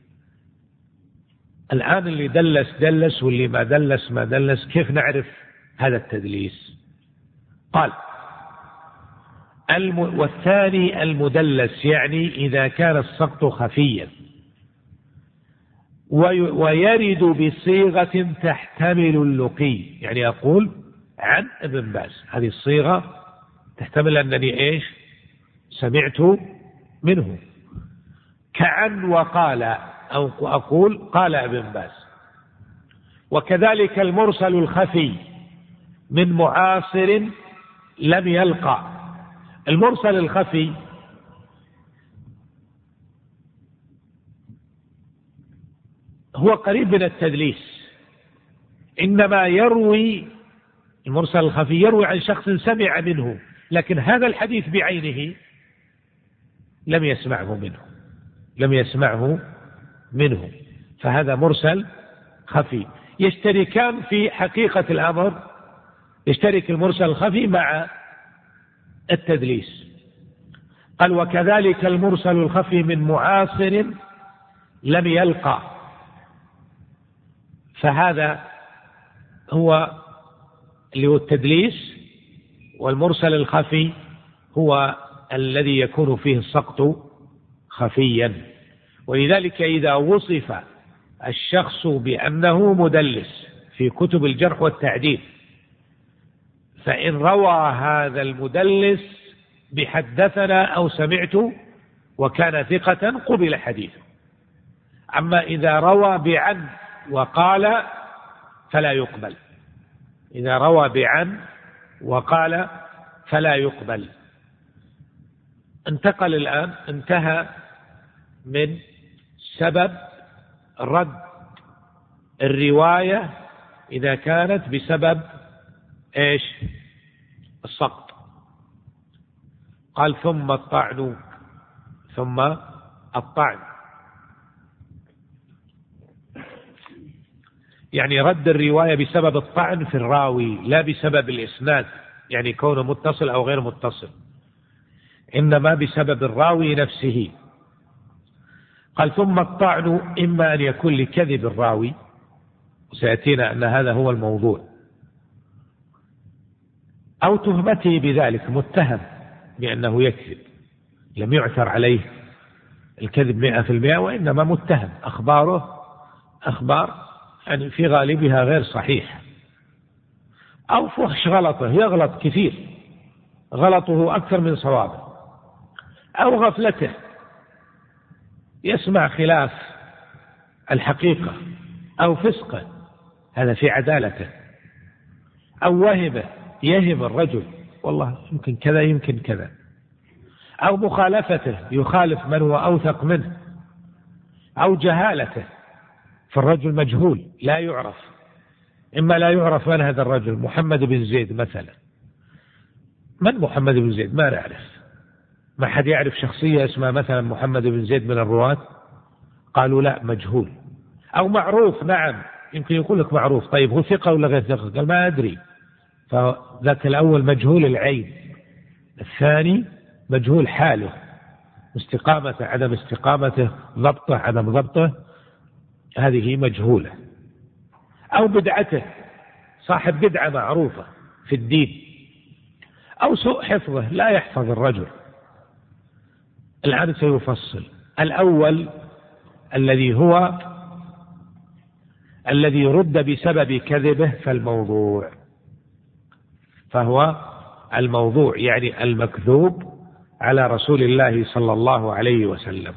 الآن اللي دلس دلس واللي ما دلس ما دلس، كيف نعرف هذا التدليس؟ قال والثاني المدلس، يعني إذا كان السقط خفيا ويرد بصيغة تحتمل اللقي، يعني أقول عن ابن باز، هذه الصيغة تحتمل أنني سمعت منه، كعن وقال، أو أقول قال ابن باز. وكذلك المرسل الخفي من معاصر لم يلقى. المرسل الخفي هو قريب من التدليس، إنما يروي المرسل الخفي يروي عن شخص سمع منه، لكن هذا الحديث بعينه لم يسمعه منه، فهذا مرسل خفي. يشتركان في حقيقة الأمر، يشترك المرسل الخفي مع التدليس. قال وكذلك المرسل الخفي من معاصر لم يلقى، فهذا هو اللي هو التدليس. والمرسل الخفي هو الذي يكون فيه السقط خفيا. ولذلك إذا وصف الشخص بأنه مدلس في كتب الجرح والتعديل، فإن روى هذا المدلس بحدثنا أو سمعت وكان ثقة قبل حديثه. أما إذا روى بعن وقال فلا يقبل، إذا روى بعن وقال فلا يقبل. انتقل الآن، انتهى من سبب رد الرواية إذا كانت بسبب السقط. قال ثم الطعن، ثم الطعن يعني رد الرواية بسبب الطعن في الراوي، لا بسبب الإسناد، يعني كونه متصل أو غير متصل، إنما بسبب الراوي نفسه. قال ثم الطعن إما أن يكون لكذب الراوي، وسيأتينا أن هذا هو الموضوع، أو تهمته بذلك، متهم بأنه يكذب، لم يعثر عليه الكذب 100%، وإنما متهم، أخباره أخبار يعني في غالبها غير صحيح، أو فحش غلطه، يغلط كثير، غلطه أكثر من صوابه، أو غفلته، يسمع خلاف الحقيقة، أو فسقه، هذا في عدالته، أو وهبه، يهم الرجل والله يمكن كذا يمكن كذا، أو مخالفته، يخالف من هو أوثق منه، أو جهالته، فالرجل مجهول لا يعرف، إما لا يعرف من هذا الرجل، محمد بن زيد مثلا، من محمد بن زيد؟ ما نعرف، ما حد يعرف شخصية اسمها مثلا محمد بن زيد من الرواة. قالوا لا، مجهول. أو معروف، نعم يمكن يقول لك معروف، طيب هو ثقة ولا غير ثقة؟ قال ما أدري. فذاك الأول مجهول العين، الثاني مجهول حاله، استقامته عدم استقامته، ضبطه عدم ضبطه، هذه مجهولة. أو بدعته، صاحب بدعة معروفة في الدين. أو سوء حفظه، لا يحفظ الرجل. الآن سيفصل. الأول الذي هو الذي رد بسبب كذبه فالموضوع، فهو الموضوع يعني المكذوب على رسول الله صلى الله عليه وسلم.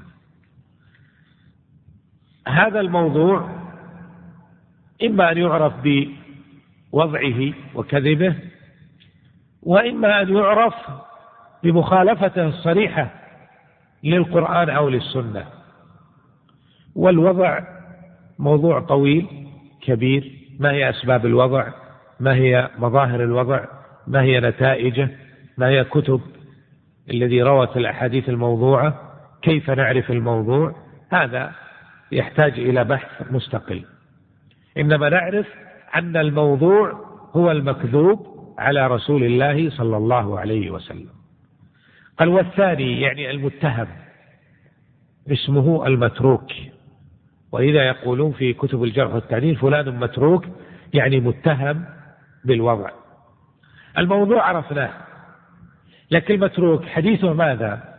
هذا الموضوع إما أن يعرف بوضعه وكذبه، وإما أن يعرف بمخالفته الصريحة للقرآن أو للسنة. والوضع موضوع طويل كبير. ما هي أسباب الوضع؟ ما هي مظاهر الوضع؟ ما هي نتائجه؟ ما هي كتب الذي روت الأحاديث الموضوعة؟ كيف نعرف الموضوع؟ هذا يحتاج إلى بحث مستقل. إنما نعرف أن الموضوع هو المكذوب على رسول الله صلى الله عليه وسلم. قال والثاني يعني المتهم، اسمه المتروك. وإذا يقولون في كتب الجرح والتعديل فلان متروك، يعني متهم بالوضع. الموضوع عرفناه، لكن المتروك حديثه ماذا؟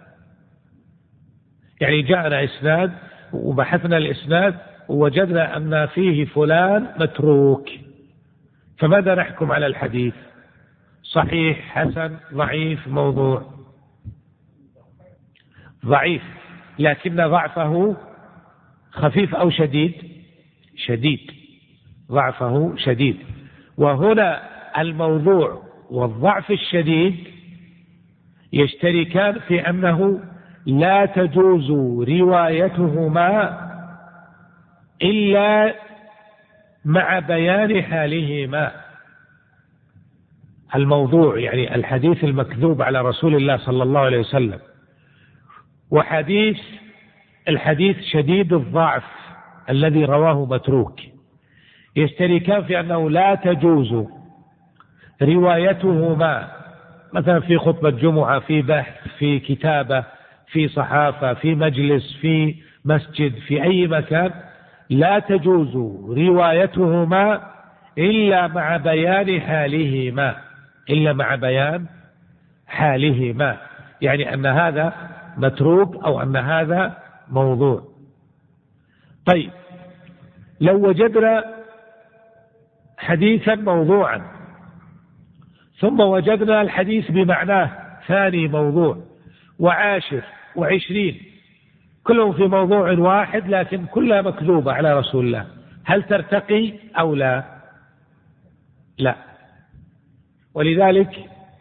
يعني جاءنا إسناد وبحثنا الإسناد ووجدنا أن فيه فلان متروك، فماذا نحكم على الحديث؟ صحيح، حسن، ضعيف، موضوع؟ ضعيف، لكن ضعفه خفيف أو شديد؟ شديد، ضعفه شديد. وهنا الموضوع والضعف الشديد يشتركان في أنه لا تجوز روايتهما إلا مع بيان حالهما. الموضوع يعني الحديث المكذوب على رسول الله صلى الله عليه وسلم، الحديث شديد الضعف الذي رواه متروك، يشتركان في أنه لا تجوز روايتهما مثلا في خطبة جمعة، في بحث، في كتابة، في صحافة، في مجلس، في مسجد، في أي مكان، لا تجوز روايتهما إلا مع بيان حالهما، إلا مع بيان حالهما، يعني أن هذا متروك أو أن هذا موضوع. طيب لو وجدنا حديثا موضوعا ثم وجدنا الحديث بمعناه ثاني موضوع وعاشر وعشرين كلهم في موضوع واحد لكن كلها مكذوبة على رسول الله، هل ترتقي أو لا؟ لا. ولذلك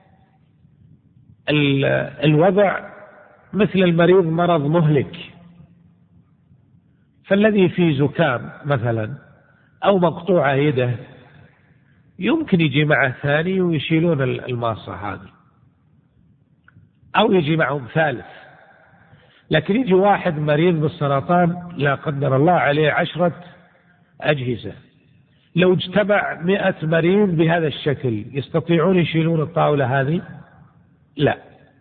الوضع مثل المريض مرض مهلك، فالذي في زكام مثلا أو مقطوعة يده يمكن يجي معه ثاني ويشيلون الماصة هذه، أو يجي معهم ثالث. لكن يجي واحد مريض بالسرطان لا قدر الله عليه 10 أجهزة، لو اجتمع 100 مريض بهذا الشكل يستطيعون يشيلون الطاولة هذه؟ لا.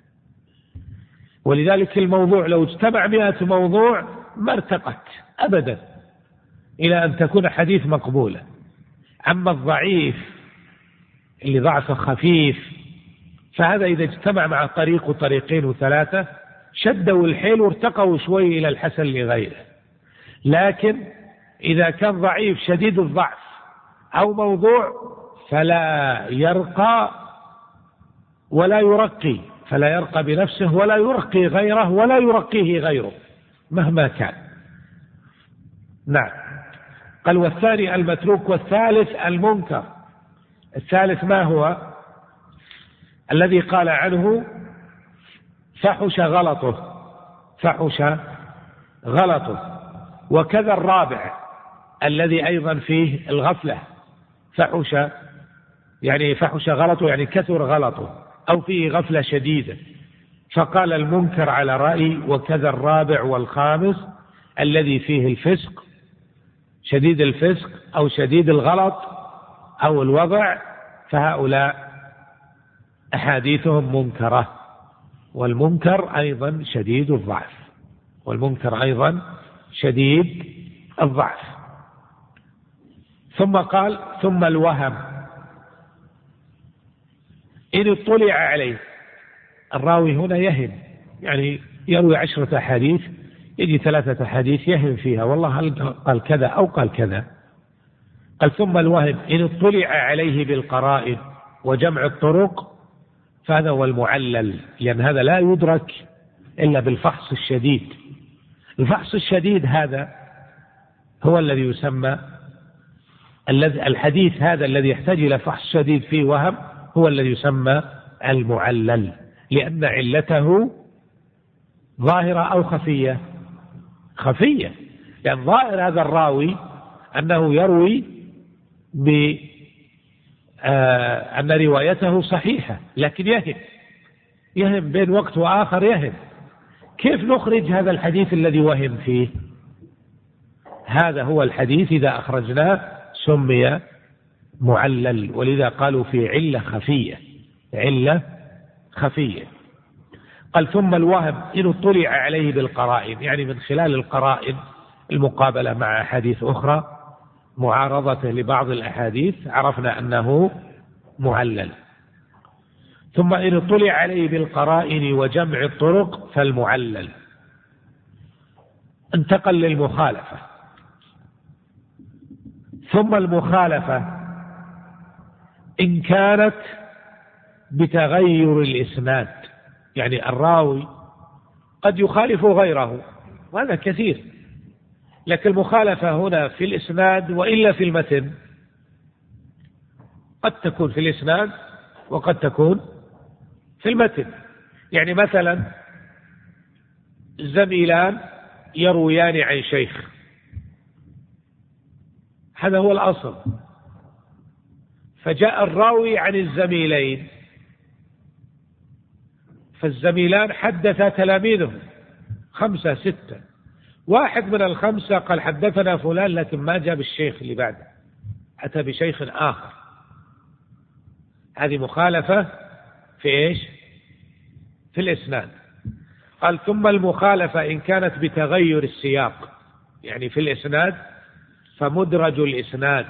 ولذلك الموضوع لو اجتمع 100 موضوع ما ارتقت أبدا إلى أن تكون حديث مقبولة. أما الضعيف اللي ضعفه خفيف فهذا إذا اجتمع مع طريق وطريقين وثلاثة شدوا الحيل وارتقوا شوي إلى الحسن لغيره. لكن إذا كان ضعيف شديد الضعف أو موضوع فلا يرقى ولا يرقي، فلا يرقى بنفسه ولا يرقي غيره ولا يرقيه غيره مهما كان. نعم. قال والثاني المتروك، والثالث المنكر. الثالث ما هو؟ الذي قال عنه فحش غلطه، فحش غلطه. وكذا الرابع الذي أيضا فيه الغفلة، فحش يعني فحش غلطه يعني كثر غلطه أو فيه غفلة شديدة، فقال المنكر على رأي، وكذا الرابع والخامس الذي فيه الفسق، شديد الفسق أو شديد الغلط أو الوضع، فهؤلاء أحاديثهم منكرة. والمنكر أيضا شديد الضعف، والمنكر أيضا شديد الضعف. ثم قال ثم الوهم إن اطلع عليه. الراوي هنا يهم، يعني يروي 10 أحاديث، يجي 3 أحاديث يهم فيها، والله هل قال كذا أو قال كذا. قال ثم الوهم إن اطلع عليه بالقرائن وجمع الطرق، فهذا هو المعلل، لأن هذا لا يدرك إلا بالفحص الشديد. الفحص الشديد هذا هو الذي يسمى الحديث هذا الذي يحتاج إلى فحص شديد فيه وهم، هو الذي يسمى المعلل، لأن علته ظاهرة أو خفية؟ خفية، لأن ظاهر هذا الراوي أنه يروي أن روايته صحيحة، لكن يهم بين وقت وآخر يهم. كيف نخرج هذا الحديث الذي وهم فيه؟ هذا هو الحديث إذا أخرجناه سمي معلل، ولذا قالوا في علة خفية، علة خفية. قال ثم الوهم إن اطلع عليه بالقرائن، يعني من خلال القرائن، المقابلة مع أحاديث أخرى، معارضته لبعض الأحاديث، عرفنا أنه معلل. ثم إن اطلع عليه بالقرائن وجمع الطرق فالمعلل. انتقل للمخالفة. ثم المخالفة إن كانت بتغير الإسناد، يعني الراوي قد يخالف غيره، وهذا كثير، لكن المخالفة هنا في الإسناد وإلا في المتن، قد تكون في الإسناد وقد تكون في المتن. يعني مثلا زميلان يرويان عن شيخ، هذا هو الأصل، فجاء الراوي عن الزميلين، فالزميلان حدثا تلاميذهم 5 6، واحد من ال5 قال حدثنا فلان، لكن ما جاب الشيخ اللي بعده، أتى بشيخ آخر. هذه مخالفة في إيش؟ في الإسناد. قال ثم المخالفة إن كانت بتغير السياق، يعني في الإسناد، فمدرج الإسناد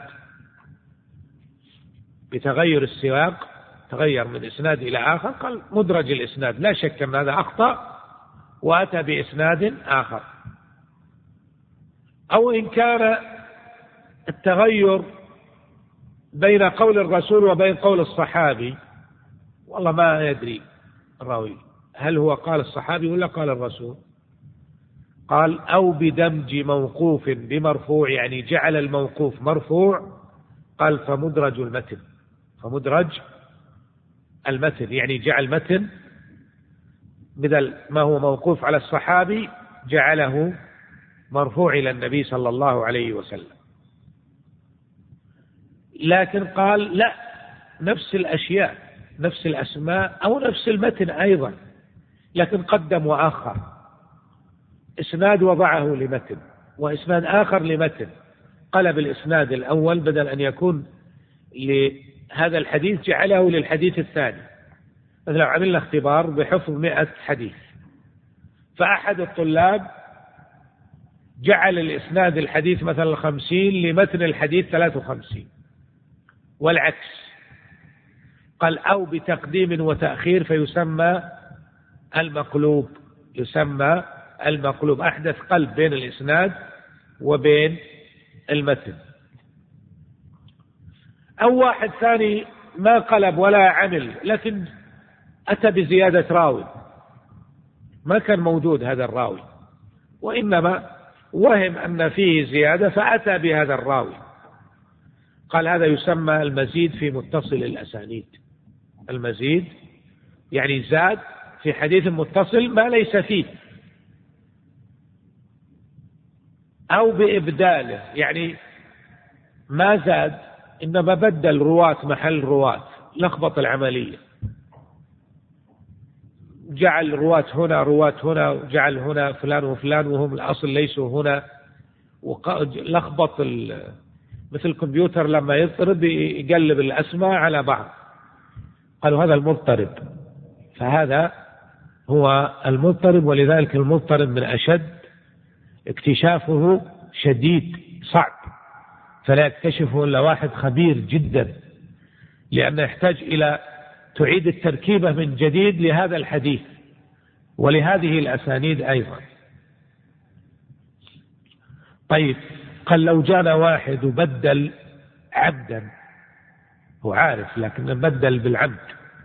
بتغير السياق، تغير من إسناد إلى آخر، قال مدرج الإسناد، لا شك أن هذا أخطأ وأتى بإسناد آخر. أو إن كان التغير بين قول الرسول وبين قول الصحابي، والله ما يدري الراوي هل هو قال الصحابي ولا قال الرسول. قال أو بدمج موقوف بمرفوع، يعني جعل الموقوف مرفوع، قال فمدرج المتن، فمدرج المتن، يعني جعل متن بدل ما هو موقوف على الصحابي جعله مرفوع إلى النبي صلى الله عليه وسلم. لكن قال لا، نفس الأشياء، نفس الأسماء أو نفس المتن أيضا، لكن قدم وآخر، إسناد وضعه لمتن وإسناد آخر لمتن، قلب الإسناد الأول بدل أن يكون لهذا الحديث جعله للحديث الثاني. مثلا عملنا اختبار بحفظ 100 حديث، فأحد الطلاب جعل الإسناد الحديث مثلا 50 لمتن الحديث 53، والعكس. قال أو بتقديم وتأخير فيسمى المقلوب، يسمى المقلوب، أحدث قلب بين الإسناد وبين المتن. أو واحد ثاني ما قلب ولا عمل، لكن أتى بزيادة راوي، ما كان موجود هذا الراوي، وإنما وهم أن فيه زيادة فأتى بهذا الراوي، قال هذا يسمى المزيد في متصل الأسانيد. المزيد يعني زاد في حديث متصل ما ليس فيه. أو بإبداله، يعني ما زاد إنما بدل رواة محل رواة، لخبط العملية. جعل رواة هنا رواة هنا، وجعل هنا فلان وفلان وهم الأصل ليسوا هنا، ولخبط مثل الكمبيوتر لما يضطرب يقلب الأسماء على بعض. قالوا هذا المضطرب، فهذا هو المضطرب. ولذلك المضطرب من أشد اكتشافه شديد صعب، فلا يكتشفه إلا واحد خبير جدا، لأنه يحتاج إلى تعيد التركيبة من جديد لهذا الحديث ولهذه الأسانيد أيضا. طيب، قال لو جانا واحد وبدل عبدا، هو عارف لكن بدل بالعبد،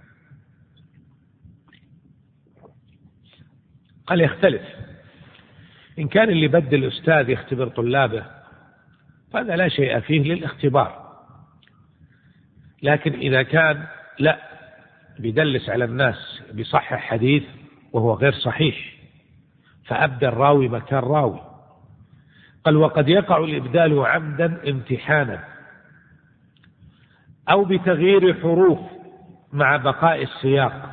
قال يختلف. إن كان اللي بدل أستاذ يختبر طلابه فهذا لا شيء فيه للاختبار، لكن إذا كان لا بيدلس على الناس بيصحح حديث وهو غير صحيح فأبدى الراوي مكان راوي. قال وقد يقع الإبدال عمدا امتحانا أو بتغيير حروف مع بقاء السياق.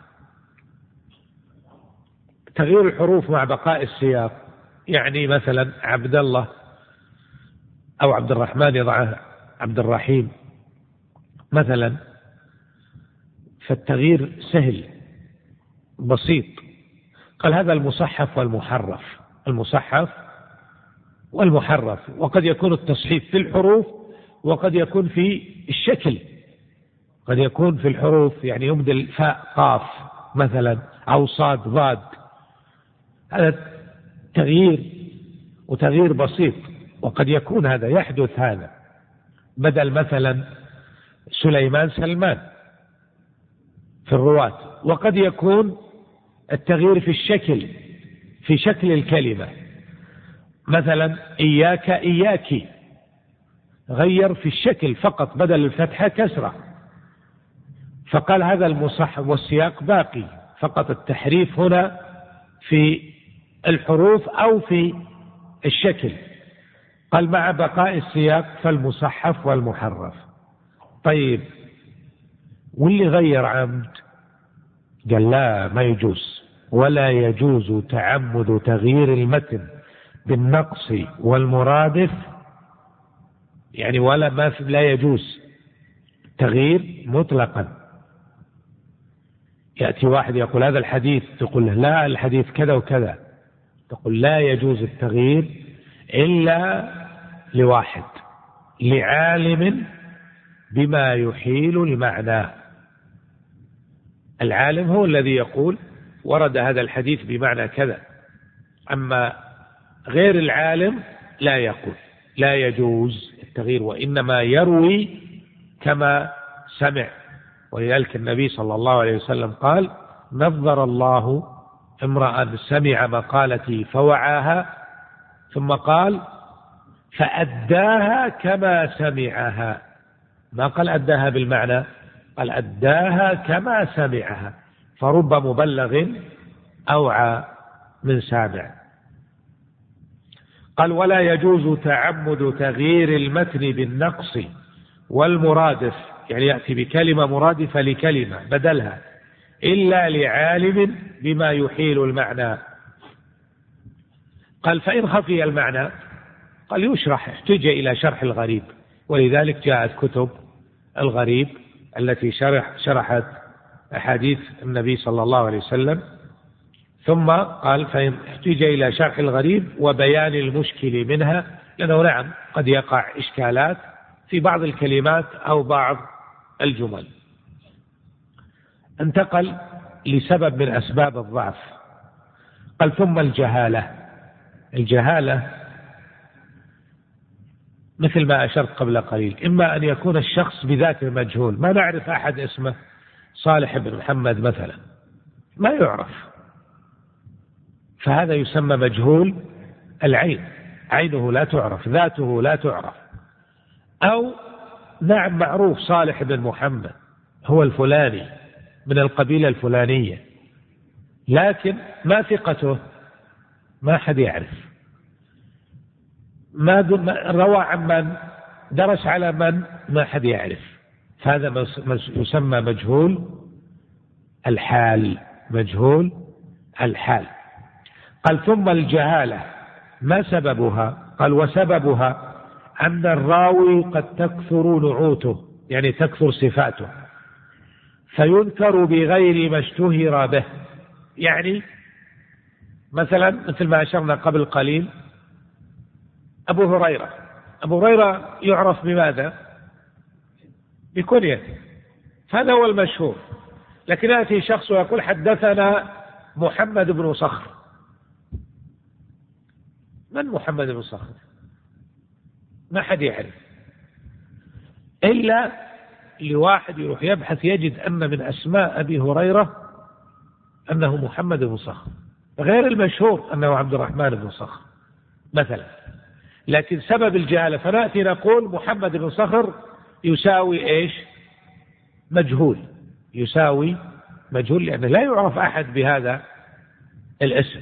تغيير الحروف مع بقاء السياق يعني مثلا عبد الله أو عبد الرحمن يضعه عبد الرحيم مثلا، فالتغيير سهل بسيط. قال هذا المصحف والمحرف، المصحف والمحرف، وقد يكون التصحيف في الحروف وقد يكون في الشكل. قد يكون في الحروف يعني يبدل فاء قاف مثلا أو صاد ضاد، هذا تغيير وتغيير بسيط. وقد يكون هذا يحدث هذا بدل مثلا سليمان سلمان في الرواة. وقد يكون التغيير في الشكل، في شكل الكلمة، مثلا إياك إياك، غير في الشكل فقط بدل الفتحة كسرة، فقال هذا المصحف والسياق باقي، فقط التحريف هنا في الحروف أو في الشكل. قال مع بقاء السياق فالمصحف والمحرف. طيب، واللي غير عمد؟ قال لا، ما يجوز، ولا يجوز تعمد تغيير المتن بالنقص والمرادف، يعني ولا ما لا يجوز تغيير مطلقا. يأتي واحد يقول هذا الحديث، تقول له لا الحديث كذا وكذا، تقول لا يجوز التغيير إلا لواحد، لعالم بما يحيل المعنى. العالم هو الذي يقول ورد هذا الحديث بمعنى كذا، أما غير العالم لا يقول. لا يجوز التغيير، وإنما يروي كما سمع. ولذلك النبي صلى الله عليه وسلم قال نظر الله امرأ سمع مقالتي فوعاها، ثم قال فأداها كما سمعها. ما قال أداها بالمعنى، قال أداها كما سمعها، فرب مبلغ أوعى من سامع. قال ولا يجوز تعمد تغيير المتن بالنقص والمرادف، يعني يأتي بكلمة مرادفة لكلمة بدلها، إلا لعالم بما يحيل المعنى. قال فإن خفي المعنى، قال يشرح، احتج إلى شرح الغريب، ولذلك جاءت كتب الغريب التي شرحت أحاديث النبي صلى الله عليه وسلم. ثم قال فإن احتج إلى شرح الغريب وبيان المشكل منها، لأنه نعم قد يقع إشكالات في بعض الكلمات أو بعض الجمل. انتقل لسبب من أسباب الضعف، قال ثم الجهالة. الجهالة مثل ما أشرت قبل قليل، إما أن يكون الشخص بذاته مجهول، ما نعرف أحد اسمه صالح بن محمد مثلا، ما يعرف، فهذا يسمى مجهول العين، عينه لا تعرف، ذاته لا تعرف. أو نعم معروف صالح بن محمد هو الفلاني من القبيلة الفلانية، لكن ما ثقته، ما حد يعرف، ما روى عن من، درس على من، ما حد يعرف، فهذا يسمى مجهول الحال، مجهول الحال. قال ثم الجهالة ما سببها؟ قال وسببها أن الراوي قد تكثر نعوته، يعني تكثر صفاته، فيذكر بغير ما اشتهر به. يعني مثلا مثل ما أشرنا قبل قليل أبو هريرة يعرف بماذا؟ بكنيته، هذا هو المشهور. لكن يأتي شخص ويقول حدثنا محمد بن صخر. من محمد بن صخر؟ ما حد يعرف إلا لواحد يروح يبحث يجد أن من أسماء أبي هريرة أنه محمد بن صخر، غير المشهور أنه عبد الرحمن بن صخر مثلا. لكن سبب الجهالة فنأتي نقول محمد بن صخر يساوي إيش؟ مجهول، يساوي مجهول، لأنه لا يعرف أحد بهذا الاسم.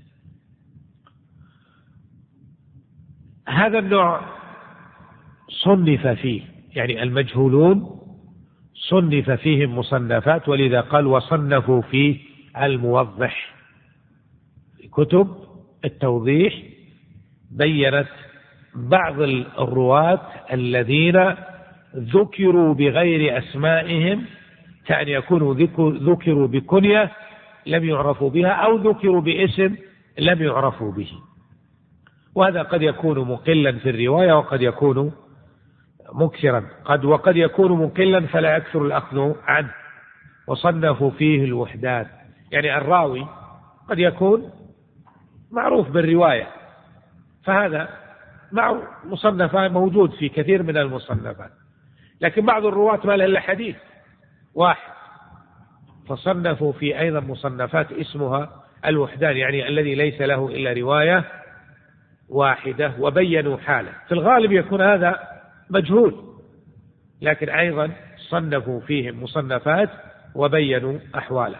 هذا النوع صنف فيه، يعني المجهولون صنف فيهم مصنفات، ولذا قال وصنفوا فيه الموضح. كتب التوضيح بينت بعض الرواة الذين ذكروا بغير أسمائهم، كأن يكونوا ذكروا بكنية لم يعرفوا بها، أو ذكروا باسم لم يعرفوا به. وهذا قد يكون مقلا في الرواية وقد يكون مكثرا، وقد يكون مقلا فلا يكثر الأخذ عنه. وصنفوا فيه الوحدات، يعني الراوي قد يكون معروف بالرواية، فهذا مصنفات موجود في كثير من المصنفات، لكن بعض الرواة ما له إلا حديث واحد، فصنفوا في أيضا مصنفات اسمها الوحدان، يعني الذي ليس له إلا رواية واحدة، وبينوا حاله. في الغالب يكون هذا مجهول، لكن أيضا صنفوا فيهم مصنفات وبينوا أحواله.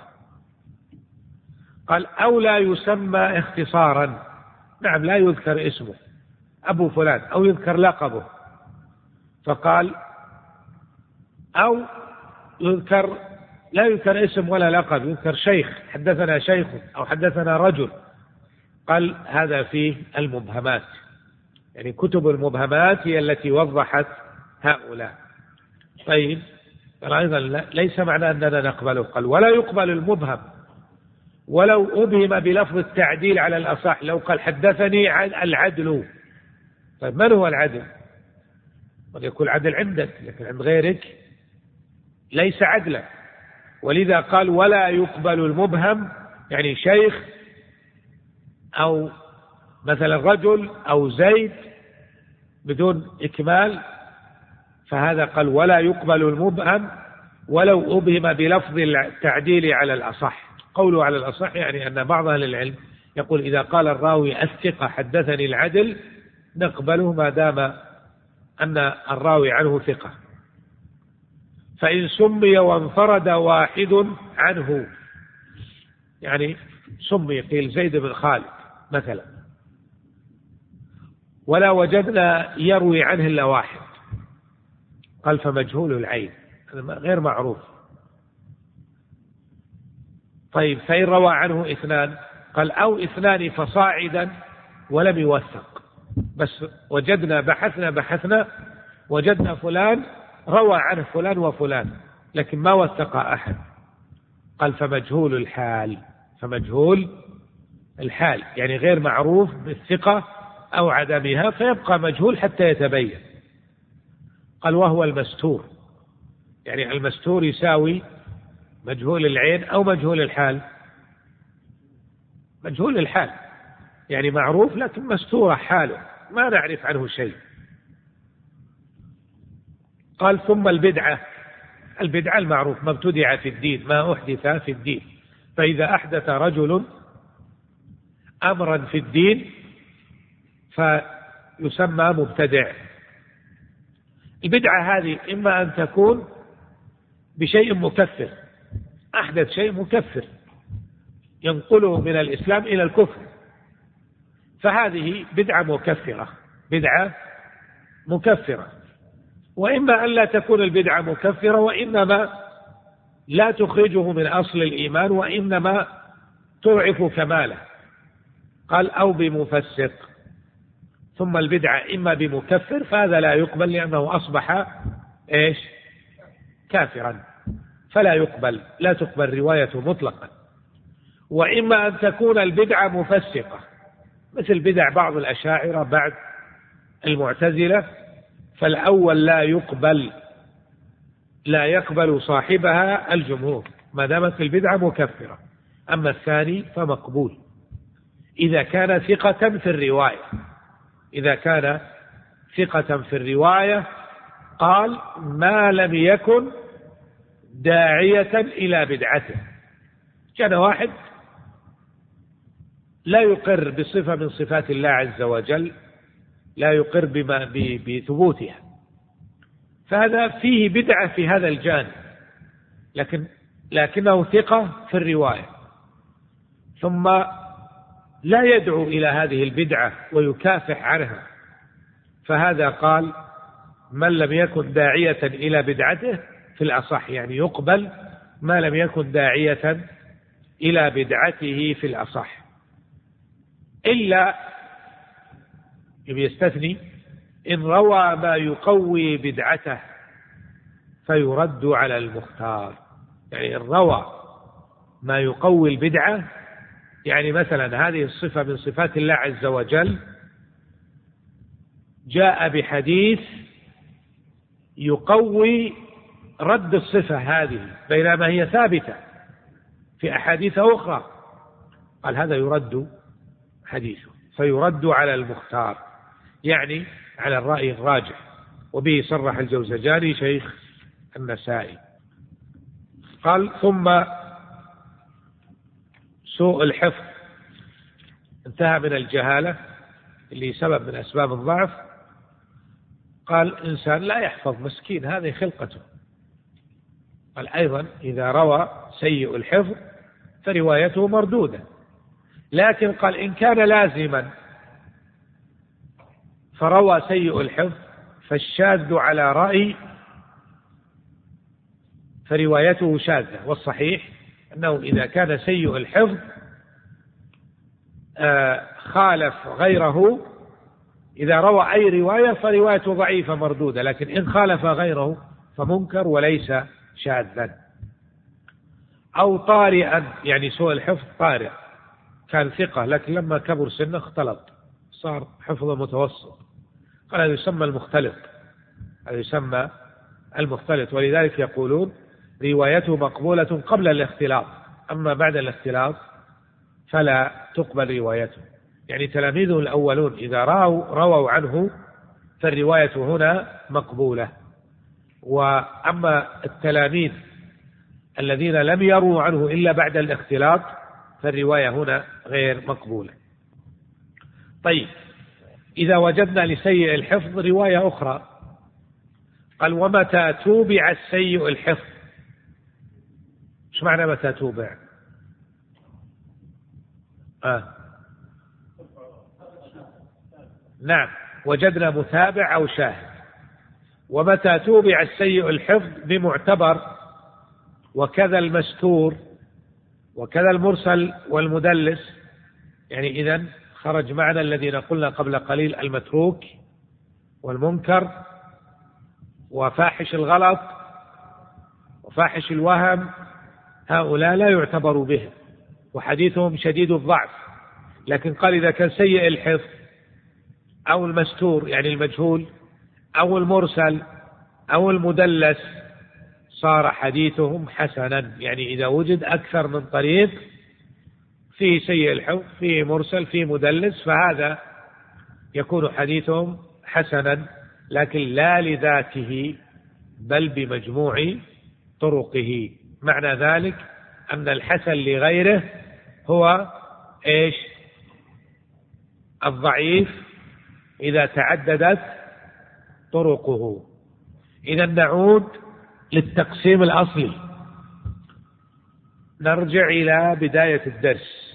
قال أو لا يسمى اختصارا، نعم لا يذكر اسمه أبو فلان أو يذكر لقبه، فقال أو يذكر لا يذكر اسم ولا لقب، يذكر شيخ، حدثنا شيخ أو حدثنا رجل. قال هذا فيه المبهمات، يعني كتب المبهمات هي التي وضحت هؤلاء. طيب قال أيضا ليس معنى أننا نقبله، قال ولا يقبل المبهم ولو أبهم بلفظ التعديل على الأصح. لو قال حدثني العدل، طيب من هو العدل؟ قد يكون عدل عندك لكن عند غيرك ليس عدلا، ولذا قال ولا يقبل المبهم، يعني شيخ أو مثلا رجل أو زيد بدون إكمال، فهذا قال ولا يقبل المبهم ولو أبهم بلفظ التعديل على الأصح. قوله على الأصح يعني أن بعض أهل العلم يقول إذا قال الراوي الثقة حدثني العدل نقبله ما دام أن الراوي عنه ثقة. فإن سمي وانفرد واحد عنه، يعني سمي قيل زيد بن خالد مثلا ولا وجدنا يروي عنه إلا واحد، قال فمجهول العين غير معروف. طيب فإن روى عنه اثنان، قال أو اثنان فصاعدا ولم يوثق، بس وجدنا بحثنا وجدنا فلان روى عنه فلان وفلان لكن ما وثق أحد، قال فمجهول الحال يعني غير معروف بالثقة أو عدمها، فيبقى مجهول حتى يتبين. قال وهو المستور، يعني المستور يساوي مجهول العين أو مجهول الحال. مجهول الحال يعني معروف لكن مستور حاله ما نعرف عنه شيء. قال ثم البدعة المعروف ما ابتدع في الدين، ما أحدث في الدين. فإذا أحدث رجل أمرا في الدين فيسمى مبتدع. البدعة هذه إما أن تكون بشيء مكفر، أحدث شيء مكفر ينقله من الإسلام إلى الكفر، فهذه بدعة مكفرة. وإما أن لا تكون البدعة مكفرة، وإنما لا تخرجه من أصل الإيمان وإنما تضعف كماله. قال أو بمفسق، ثم البدعة إما بمكفر، فهذا لا يقبل لأنه أصبح كافرا، فلا يقبل، لا تقبل روايته مطلقا. وإما أن تكون البدعة مفسقة مثل بدع بعض الأشاعرة بعد المعتزلة، فالأول لا يقبل صاحبها الجمهور ما دامت البدعة مكفرة. أما الثاني فمقبول إذا كان ثقة في الرواية. إذا كان ثقة في الرواية قال ما لم يكن داعية إلى بدعته. كان واحد لا يقر بصفة من صفات الله عز وجل، لا يقر بثبوتها، فهذا فيه بدعة في هذا الجانب، لكنه ثقة في الرواية، ثم لا يدعو إلى هذه البدعة ويكافح عنها، فهذا قال من لم يكن داعية إلى بدعته في الأصح، يعني يقبل ما لم يكن داعية إلى بدعته في الأصح، إلا يستثني إن روى ما يقوي بدعته فيرد على المختار. يعني إن روى ما يقوي البدعة، يعني مثلا هذه الصفة من صفات الله عز وجل، جاء بحديث يقوي رد الصفة هذه بينما هي ثابتة في أحاديث أخرى، قال هذا يرد حديثه فيرد على المختار، يعني على الرأي الراجح. وبه صرح الجوزجاني شيخ النسائي. قال ثم سوء الحفظ، انتهى من الجهالة اللي سبب من أسباب الضعف. قال إنسان لا يحفظ مسكين، هذه خلقته. قال أيضا إذا روى سيء الحفظ فروايته مردودة، لكن قال إن كان لازما فروى سيء الحفظ فالشاذ على رأي فروايته شاذة، والصحيح أنه إذا كان سيء الحفظ خالف غيره، إذا روى أي رواية فروايته ضعيفة مردودة، لكن إن خالف غيره فمنكر وليس شاذا. أو طارئا، يعني سوء الحفظ طارئ، كان ثقة لكن لما كبر سنه اختلط صار حفظه متوسط، قال هذا يسمى المختلط، هذا يسمى المختلط. ولذلك يقولون روايته مقبولة قبل الاختلاط، أما بعد الاختلاط فلا تقبل روايته. يعني تلاميذه الأولون إذا رووا عنه فالرواية هنا مقبولة، وأما التلاميذ الذين لم يروا عنه إلا بعد الاختلاط فالرواية هنا غير مقبولة. طيب، إذا وجدنا لسيء الحفظ رواية أخرى، قال ومتى توبع السيء الحفظ. ايش معنى متى توبع؟ نعم، وجدنا متابع أو شاهد. ومتى توبع السيء الحفظ بمعتبر، وكذا المستور، وكذا المرسل والمدلس. يعني إذن خرج معنا الذين قلنا قبل قليل المتروك والمنكر وفاحش الغلط وفاحش الوهم، هؤلاء لا يعتبر به وحديثهم شديد الضعف. لكن قال إذا كان سيء الحفظ أو المستور يعني المجهول أو المرسل أو المدلس صار حديثهم حسنا، يعني إذا وجد أكثر من طريق فيه سيء الحفظ فيه مرسل فيه مدلس فهذا يكون حديثهم حسنا، لكن لا لذاته بل بمجموع طرقه. معنى ذلك أن الحسن لغيره هو إيش؟ الضعيف إذا تعددت طرقه. إذا نعود للتقسيم الأصلي، نرجع إلى بداية الدرس،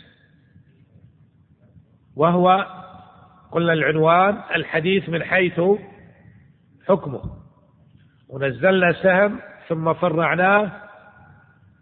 وهو قلنا العنوان الحديث من حيث حكمه، ونزلنا سهم ثم فرعناه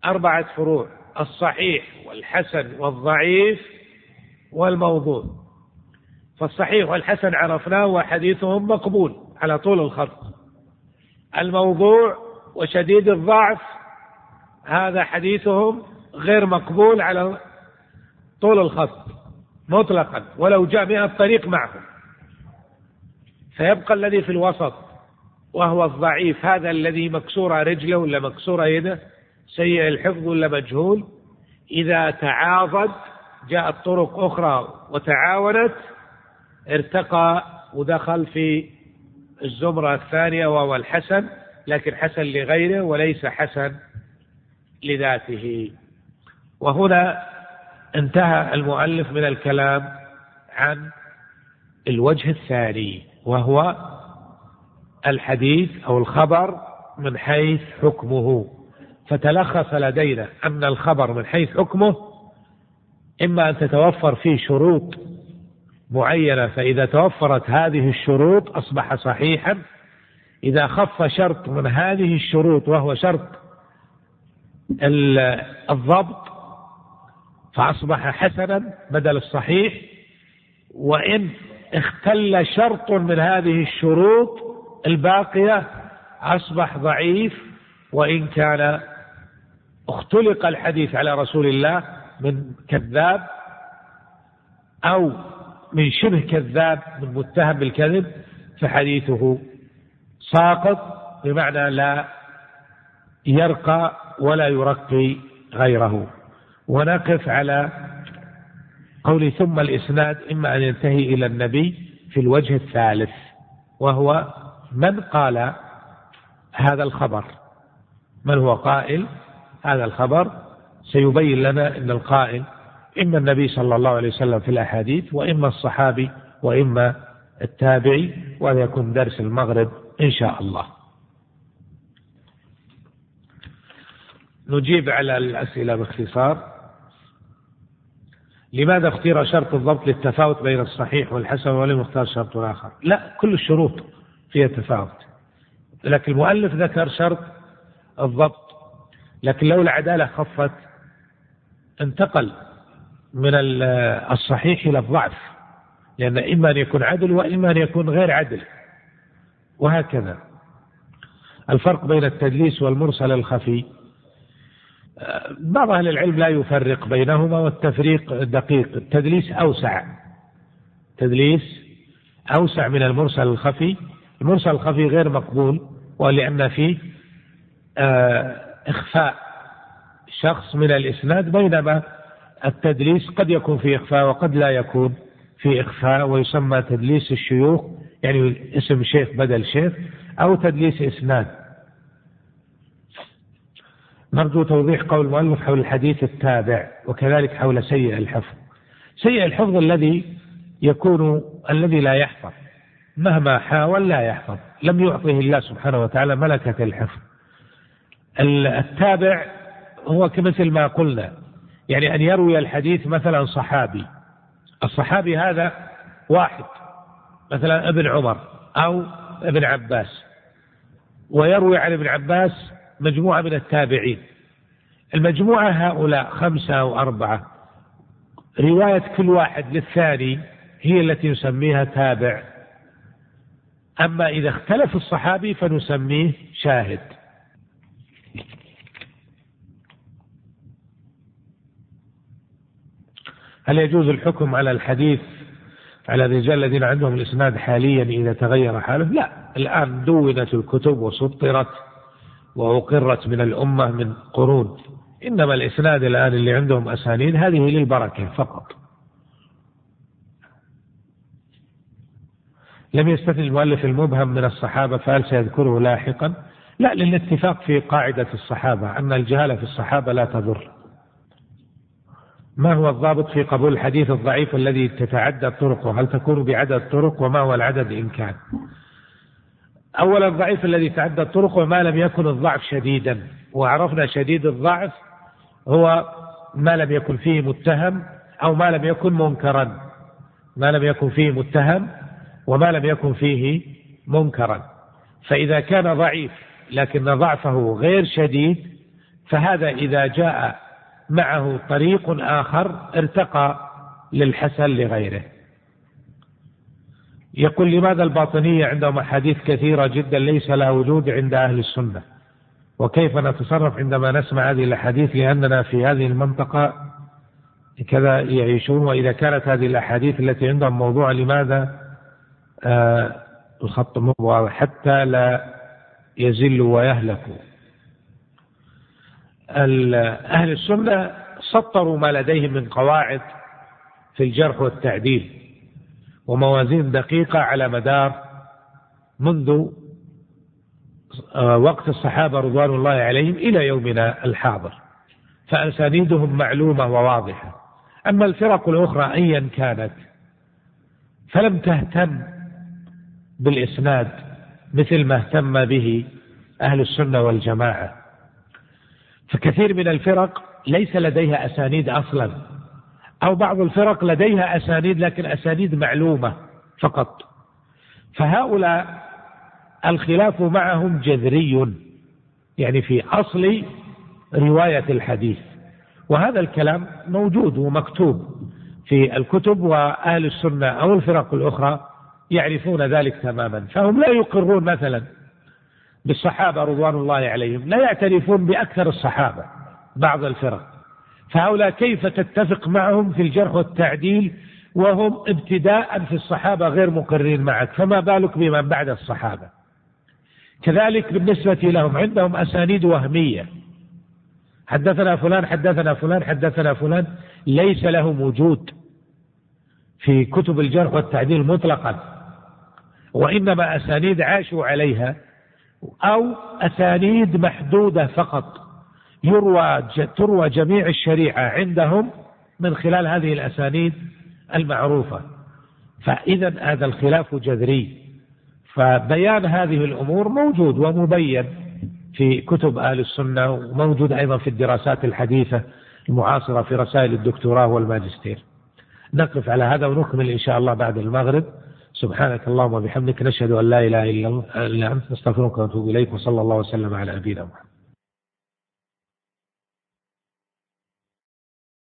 4 فروع: الصحيح والحسن والضعيف والموضوع. فالصحيح والحسن عرفناه وحديثهم مقبول على طول الخط. الموضوع وشديد الضعف هذا حديثهم غير مقبول على طول الخط مطلقا ولو جاء 100 طريق معهم. فيبقى الذي في الوسط وهو الضعيف، هذا الذي مكسورة رجله ولا مكسورة يده، سيء الحفظ ولا مجهول. إذا تعاضد جاءت طرق أخرى وتعاونت ارتقى ودخل في الزمرة الثانية وهو الحسن، لكن حسن لغيره وليس حسن لذاته. وهنا انتهى المؤلف من الكلام عن الوجه الثاني، وهو الحديث أو الخبر من حيث حكمه. فتلخص لدينا أن الخبر من حيث حكمه إما أن تتوفر فيه شروط معينة، فإذا توفرت هذه الشروط أصبح صحيحا. إذا خف شرط من هذه الشروط وهو شرط الضبط فأصبح حسنا بدل الصحيح. وإن اختل شرط من هذه الشروط الباقية أصبح ضعيف، وإن كان اختلق الحديث على رسول الله من كذاب أو من شبه كذاب من متهم بالكذب فحديثه ساقط، بمعنى لا يرقى ولا يرقي غيره. ونقف على قول ثم الإسناد إما أن ينتهي إلى النبي في الوجه الثالث، وهو من قال هذا الخبر، من هو قائل هذا الخبر. سيبين لنا أن القائل إما النبي صلى الله عليه وسلم في الأحاديث، وإما الصحابي، وإما التابعي. وهذا يكون درس المغرب إن شاء الله. نجيب على الأسئلة باختصار. لماذا اختير شرط الضبط للتفاوت بين الصحيح والحسن ولم يختار شرط آخر؟ لا، كل الشروط فيها تفاوت، لكن المؤلف ذكر شرط الضبط. لكن لو العدالة خفت انتقل من الصحيح إلى الضعف، لأن إما أن يكون عدل وإما أن يكون غير عدل، وهكذا. الفرق بين التدليس والمرسل الخفي، بعض أهل العلم لا يفرق بينهما، والتفريق دقيق. التدليس أوسع من المرسل الخفي. المرسل الخفي غير مقبول، ولأن فيه إخفاء شخص من الإسناد، بينما التدليس قد يكون فيه إخفاء وقد لا يكون فيه إخفاء، ويسمى تدليس الشيوخ، يعني اسم شيخ بدل شيخ، أو تدليس إسناد. نرجو توضيح قول المؤلف حول الحديث التابع، وكذلك حول سيء الحفظ. سيء الحفظ الذي لا يحفظ، مهما حاول لا يحفظ، لم يعطه الله سبحانه وتعالى ملكة الحفظ. التابع هو كمثل ما قلنا، يعني أن يروي الحديث مثلا صحابي. الصحابي هذا واحد، مثلا ابن عمر أو ابن عباس، ويروي عن ابن عباس مجموعة من التابعين. المجموعة هؤلاء 5 أو 4، رواية كل واحد للثاني هي التي نسميها تابع. أما إذا اختلف الصحابي فنسميه شاهد. هل يجوز الحكم على الحديث على الرجال الذين عندهم الإسناد حاليا إذا تغير حاله؟ لا، الآن دونت الكتب وسطرت وأقرت من الأمة من قرون. إنما الإسناد الآن اللي عندهم أسانيد هذه للبركة فقط. لم يستثني المؤلف المبهم من الصحابة، فهل سيذكره لاحقا؟ لا، للاتفاق في قاعدة الصحابة أن الجهالة في الصحابة لا تضر. ما هو الضابط في قبول الحديث الضعيف الذي تتعدد طرقه؟ هل تكون بعدد طرق؟ وما هو العدد إن كان؟ أولا، الضعيف الذي تعدد طرقه ما لم يكن الضعف شديدا، وعرفنا شديد الضعف هو ما لم يكن فيه متهم أو ما لم يكن منكرا. ما لم يكن فيه متهم وما لم يكن فيه منكرا. فإذا كان ضعيف لكن ضعفه غير شديد فهذا إذا جاء معه طريق آخر ارتقى للحسن لغيره. يقول لماذا الباطنية عندهم أحاديث كثيرة جدا ليس لها وجود عند أهل السنة، وكيف نتصرف عندما نسمع هذه الأحاديث لأننا في هذه المنطقة كذا يعيشون، وإذا كانت هذه الأحاديث التي عندهم موضوع لماذا الخط مضوع حتى لا يزلوا ويهلكوا. أهل السنة سطروا ما لديهم من قواعد في الجرح والتعديل وموازين دقيقة على مدار منذ وقت الصحابة رضوان الله عليهم إلى يومنا الحاضر، فأسانيدهم معلومة وواضحة. أما الفرق الأخرى أيا كانت فلم تهتم بالإسناد مثل ما اهتم به أهل السنة والجماعة، فكثير من الفرق ليس لديها أسانيد أصلا، أو بعض الفرق لديها أسانيد لكن أسانيد معلومة فقط، فهؤلاء الخلاف معهم جذري، يعني في أصل رواية الحديث، وهذا الكلام موجود ومكتوب في الكتب، وأهل السنة أو الفرق الأخرى يعرفون ذلك تماما، فهم لا يقرون مثلا بالصحابة رضوان الله عليهم، لا يعترفون بأكثر الصحابة بعض الفرق، فهؤلاء كيف تتفق معهم في الجرح والتعديل وهم ابتداء في الصحابة غير مقرين معك، فما بالك بمن بعد الصحابة. كذلك بالنسبة لهم عندهم أسانيد وهمية، حدثنا فلان حدثنا فلان حدثنا فلان، ليس لهم وجود في كتب الجرح والتعديل مطلقا، وإنما أسانيد عاشوا عليها أو أسانيد محدودة فقط تروى جميع الشريعة عندهم من خلال هذه الأسانيد المعروفة. فإذا هذا الخلاف جذري، فبيان هذه الأمور موجود ومبين في كتب أهل السنة، وموجود أيضا في الدراسات الحديثة المعاصرة في رسائل الدكتوراه والماجستير. نقف على هذا ونكمل إن شاء الله بعد المغرب. سبحانك اللهم وبحمدك، نشهد أن لا إله إلا أنت، نستغفرك ونتوب إليك، وصلى الله وسلم على نبينا محمد.